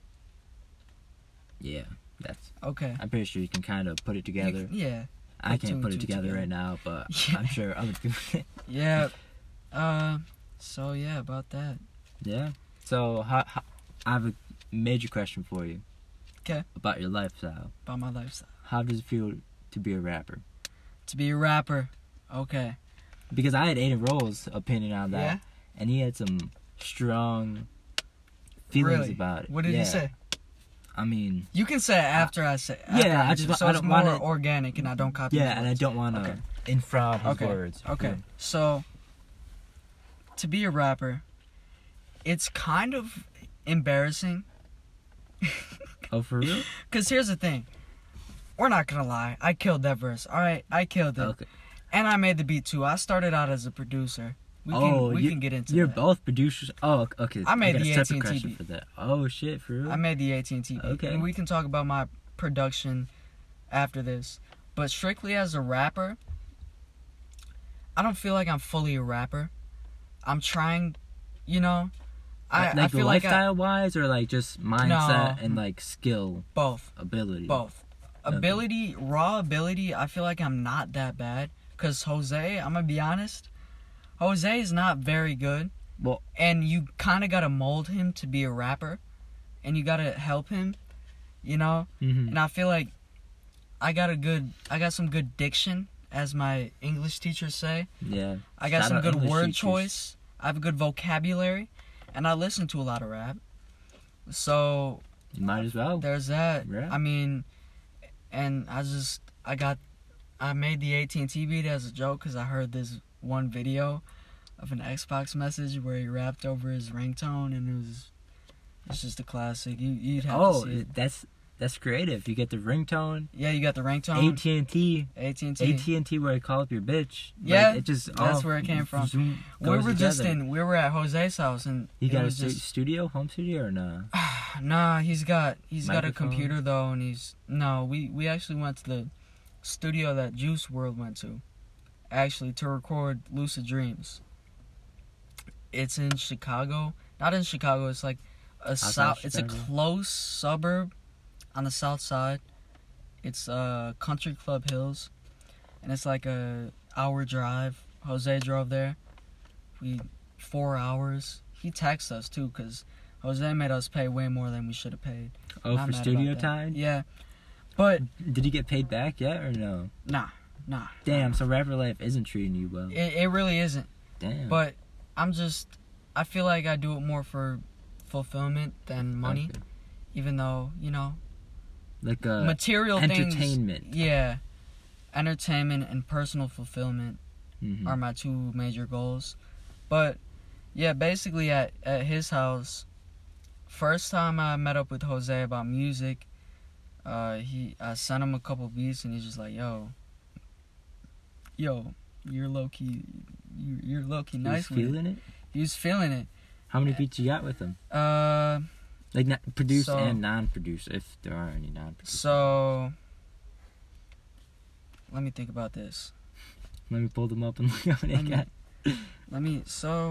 Yeah, that's. Okay. I'm pretty sure you can kind of put it together. Yeah. I put two can't and put it two together together. right now, but Yeah. I'm sure other people. Yeah. So yeah, about that. Yeah. So I have a major question for you. 'Kay. About your lifestyle. About my lifestyle. How does it feel to be a rapper? To be a rapper. Okay. Because I had Aiden Roll's opinion on that, Yeah. and he had some strong feelings Really? about it. What did Yeah. he say? I mean, You can say it after I say. yeah, after I do, just- so I it's don't more wanna- organic and I don't copy. yeah, his and I words. don't want to Okay. infraud his Okay. words. Okay. So, to be a rapper, it's kind of embarrassing. Oh, for real? Cause here's the thing. We're not gonna lie. I killed that verse. All right, I killed it, Okay. and I made the beat too. I started out as a producer. We can get into You're that. both producers. Oh, okay. I made got the a separate AT&T question beat. for that. Oh shit, for real? I made the AT&T beat. Okay. And we can talk about my production after this. But strictly as a rapper, I don't feel like I'm fully a rapper. I'm trying, you know. I like feel like lifestyle wise, or like just mindset and like skill, both. ability. Both. Okay. Ability, raw ability, I feel like I'm not that bad. Because Jose, I'm going to be honest, Jose is not very good. Well- and you kind of got to mold him to be a rapper. And you got to help him, you know? Mm-hmm. And I feel like I got some good diction, as my English teachers say. Yeah. I got Shout some out good English word teachers. choice. I have a good vocabulary. And I listen to a lot of rap. So, You might as well. there's that. Rap. I mean, and I made the AT&T beat as a joke because I heard this one video of an Xbox message where he rapped over his ringtone, and it's just a classic. You'd have to see it. That's creative. You get the ringtone. Yeah, you got the ringtone. AT&T. AT&T. AT&T where you call up your bitch. Yeah, Like, it just that's all where it came from. zoom We goes were together. at Jose's house, and He it got a was just studio, home studio, or no? nah. He's got a Microphone? computer though, and we actually went to the studio that Juice World went to, actually to record Lucid Dreams. It's in Chicago, not in Chicago. It's like it's a Chicago? close suburb on the south side. It's Country Club Hills, and it's like a hour drive. Jose drove there We 4 hours. He texted us too, cause Jose made us pay way more than we should have paid. Oh, Not for mad studio about that. time? Yeah, but Did you get paid back yet or no? nah. Damn, so Rapper Life isn't treating you well. It really isn't. Damn. But I feel like I do it more for fulfillment than money. Okay. Even though, Like material entertainment. things. Yeah. Entertainment and personal fulfillment Mhm. are my two major goals. But yeah, basically at his house, first time I met up with Jose about music, I sent him a couple beats and he's just like, yo, you're low key nice He was with it. feeling it? He was feeling it. How many beats you got with him? Like produced So- and non-produced, if there are any non-produced. So let me think about this. Let me pull them up and look how many I got.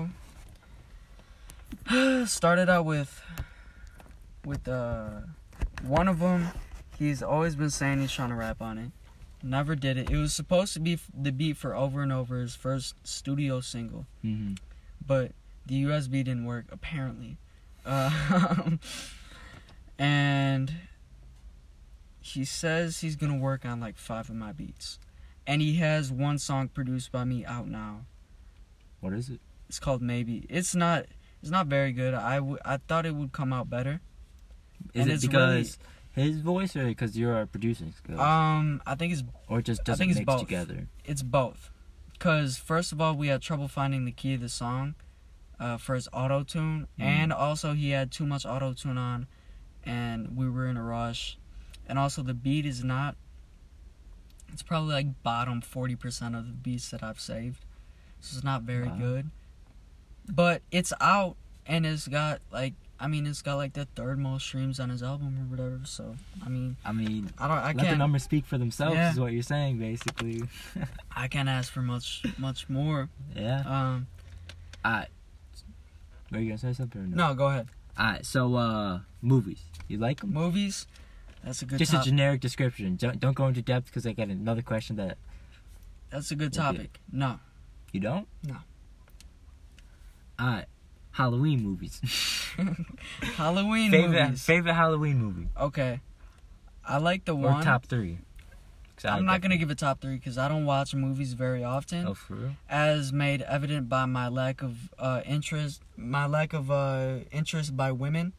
Started out with one of them. He's always been saying he's trying to rap on it. Never did it. It was supposed to be the beat for Over and Over, his first studio single, Mhm. but the USB didn't work apparently. And he says he's gonna work on like 5 of my beats, and he has one song produced by me out now. What is it? It's called Maybe. It's not very good. I thought it would come out better. Is And it it's because his voice or because you're producing skills? I think it's Or it just doesn't think it's mix both. together? It's both. Because, first of all, we had trouble finding the key of the song for his auto-tune. And also, he had too much auto-tune on, and we were in a rush. And also, the beat is not... It's probably, like, bottom 40% of the beats that I've saved. So it's not very good. But it's out, and it's got, like... it's got, like, the 3rd most streams on his album or whatever. So, I let can't... the numbers speak for themselves, Yeah. is what you're saying, basically. I can't ask for much more. Yeah. Were you gonna say something or no? No, go ahead. Alright, so, movies. You like them? Movies? That's a good Just topic. a generic description. Don't go into depth because I got another question that... That's a good Okay. topic. No. You don't? No. Alright. Halloween movies. Halloween movies. Favorite Halloween movie? Okay. I like the Or one... top 3? I'm not going to give a top 3 because I don't watch movies very often. Oh, for real? As made evident by my lack of interest. My lack of interest by women.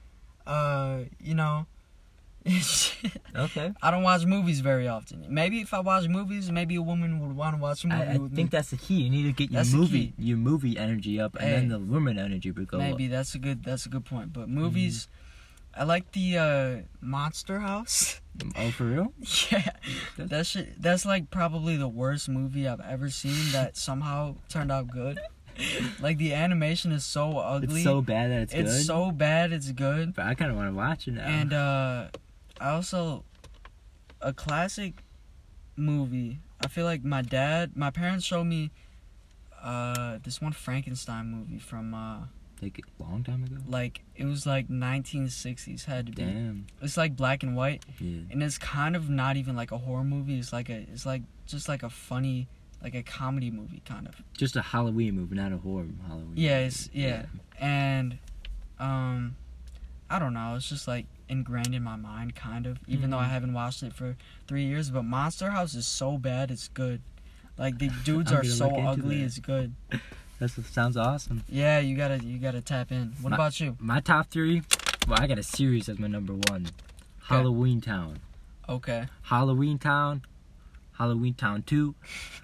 Okay. I don't watch movies very often. Maybe if I watch movies, maybe a woman would want to watch a movie I with me. think that's the key. You need to get That's the your movie energy up, and then the woman energy would go Maybe up. that's a good point. But movies, I like the Monster House. Oh, for real? Yeah, that's like probably the worst movie I've ever seen that somehow turned out good. Like the animation is so ugly. It's so bad that it's good. It's so bad it's good. But I kind of want to watch it now. And I also a classic movie. I feel like my parents showed me this one Frankenstein movie from like a long time ago. like it was like 1960s had to be. Damn. It's like black and white. Yeah. And it's kind of not even like a horror movie. It's like just like a funny, like a comedy movie kind of. Just a Halloween movie, not a horror Halloween. Yeah, movie. And I don't know. It's just like ingrained in my mind, kind of. Even though I haven't watched it for 3 years, but Monster House is so bad, it's good. Like the dudes I'm are gonna so look into ugly, that. it's good. Sounds awesome. Yeah, you gotta tap in. What about you? My top 3. Well, I got a series as my number 1. Halloween Town. Okay. Halloween Town. Halloween Town 2.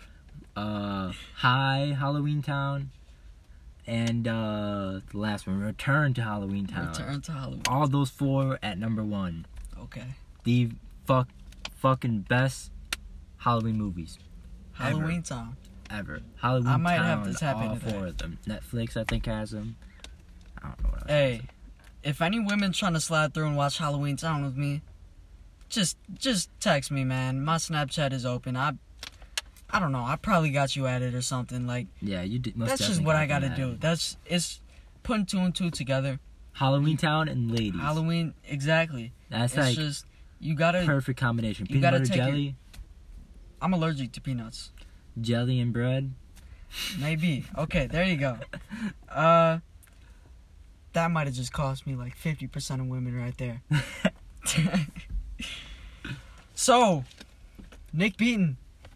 High Halloween Town. And the last one, Return to Halloween Town. Return to Halloween. All those 4 at number 1. Okay. The fucking best Halloween movies. Halloween Town. Ever. Halloween I might Town, have to tap all into 4 that. of them. Netflix, I think, has them. I don't know what else. Hey, if any women trying to slide through and watch Halloween Town with me, just text me, man. My Snapchat is open. I don't know. I probably got you at it or something. Like, Yeah, you did. Most that's just definitely what got I gotta them do. at. It's putting 2 and 2 together. Halloween Town and Ladies. Halloween, exactly. That's It's like just you gotta. perfect combination. you Peanut gotta butter take jelly, I'm allergic to peanuts. jelly and bread. Maybe. Okay, there you go. That might have just cost me like 50% of women right there. So, Nick Beaton.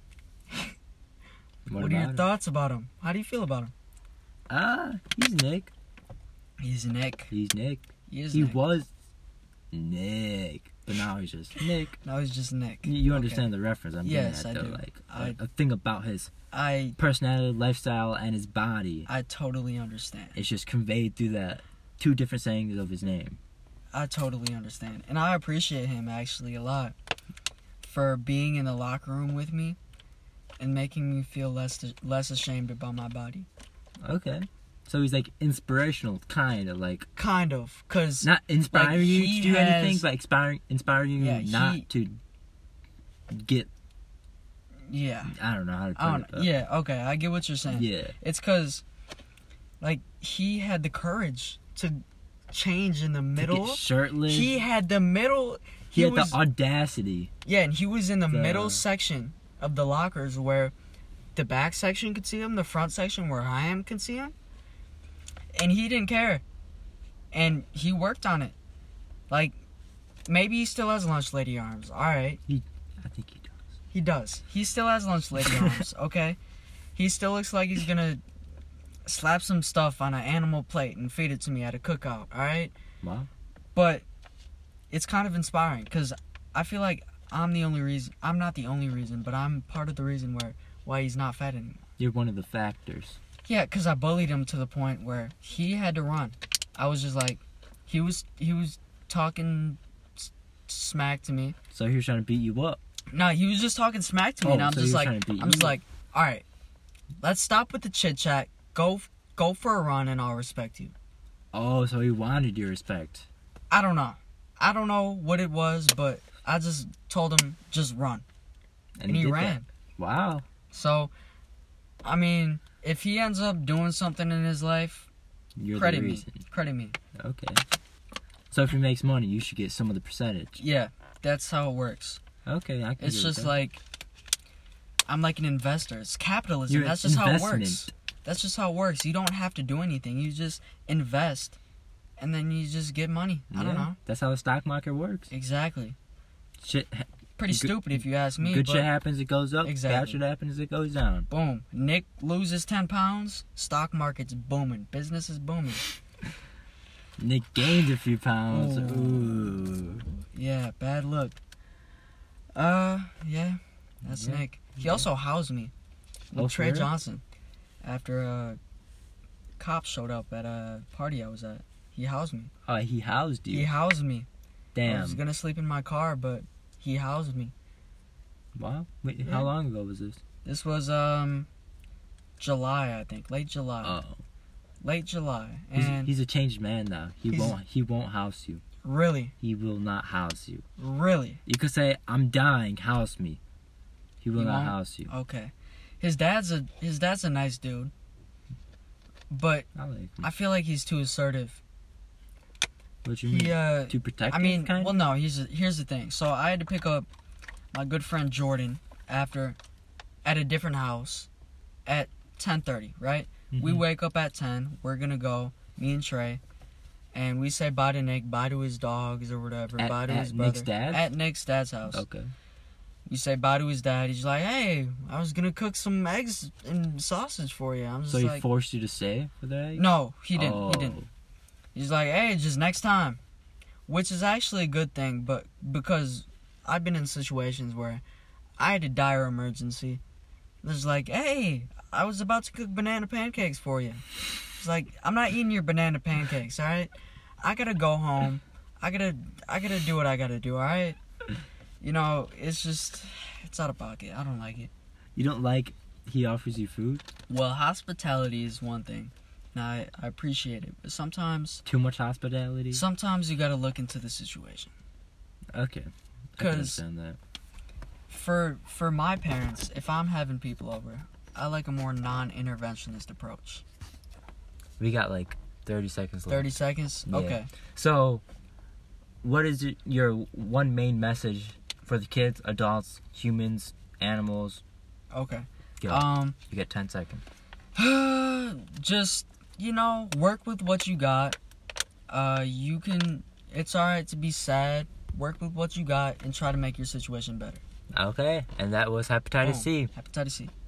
What are your thoughts about him? How do you feel about him? He's Nick. He's Nick. He's Nick. He was Nick, but now he's just Nick. Now he's just Nick. You understand the reference I'm yes, getting at, though. I do. Like, a thing about his personality, lifestyle, and his body. I totally understand. It's just conveyed through that two different sayings of his name. I totally understand. And I appreciate him, actually, a lot. For being in the locker room with me and making me feel less ashamed about my body. Okay. So he's like inspirational, kind of like. Kind of, cause not inspiring like, you to do anything, but inspiring you not to get. Yeah. I don't know how to put it. But yeah. Okay, I get what you're saying. Yeah. It's cause, like, he had the courage to change in the middle. To get shirtless. He had the middle. He had the audacity. Yeah, and he was in the middle section of the lockers where the back section could see him, the front section where I am could see him. And he didn't care. And he worked on it. Like, maybe he still has lunch lady arms. Alright. I think he does. He does. He still has lunch lady arms, okay? He still looks like he's gonna slap some stuff on an animal plate and feed it to me at a cookout, alright? Wow. But it's kind of inspiring, because I feel like I'm not the only reason, but I'm part of the reason why he's not fat anymore. You're one of the factors. Yeah, because I bullied him to the point where he had to run. I was just like, he was talking smack to me. So he was trying to beat you up? No, he was just talking smack to me, and I'm just like, all right, let's stop with the chit chat. Go for a run, and I'll respect you. Oh, so he wanted your respect. I don't know what it was, but I just told him just run, and he ran. That. Wow. So, I mean, if he ends up doing something in his life, credit me. Credit me. Okay. So if he makes money, you should get some of the percentage. Yeah, that's how it works. Okay, I can. It's just that. like I'm like an investor. It's capitalism. You're that's just how it works. That's just how it works. You don't have to do anything. You just invest, and then you just get money. I don't know. That's how the stock market works. Exactly. Shit. Pretty stupid if you ask me. Good shit happens, it goes up. Exactly. Bad shit happens, it goes down. Boom. Nick loses 10 pounds. Stock market's booming. Business is booming. Nick gains a few pounds. Ooh. Ooh. Yeah, bad look. Yeah. That's Nick. He also housed me with Trey Johnson after cops showed up at a party I was at. He housed me. Oh, he housed you? He housed me. Damn. I was gonna sleep in my car, but he housed me. Wow. Wait, how long ago was this? This was July, I think. Late July. Oh. Late July. And he's a changed man now. He won't house you. Really? He will not house you. Really? You could say, I'm dying, house me. He will not house you. Okay. His dad's a nice dude. But I like him. I feel like he's too assertive. What you mean? Too protective, I mean, kind of? well, no, here's the thing. So I had to pick up my good friend Jordan at a different house at 10:30, right? Mm-hmm. We wake up at 10. We're going to go, me and Trey, and we say bye to Nick, bye to his dogs or whatever, bye to his brother. Nick's dad? At Nick's dad's house. Okay. We say bye to his dad. He's like, hey, I was going to cook some eggs and sausage for you. I'm just so he forced you to stay for the eggs? No, he didn't. Oh. He didn't. He's like, hey, just next time. Which is actually a good thing, but because I've been in situations where I had a dire emergency. It's like, hey, I was about to cook banana pancakes for you. It's like, I'm not eating your banana pancakes, alright? I gotta go home. I gotta do what I gotta do, alright? You know, it's out of pocket. I don't like it. You don't like he offers you food? Well, hospitality is one thing. Now, I appreciate it, but sometimes... Too much hospitality? Sometimes you gotta look into the situation. Okay. I can understand that. For my parents, if I'm having people over, I like a more non-interventionist approach. We got like 30 seconds left. 30 seconds? Yeah. Okay. So, what is your one main message for the kids, adults, humans, animals? Okay. Go. You get 10 seconds. Just, work with what you got. It's alright to be sad. Work with what you got and try to make your situation better. Okay, and that was hepatitis C. Hepatitis C.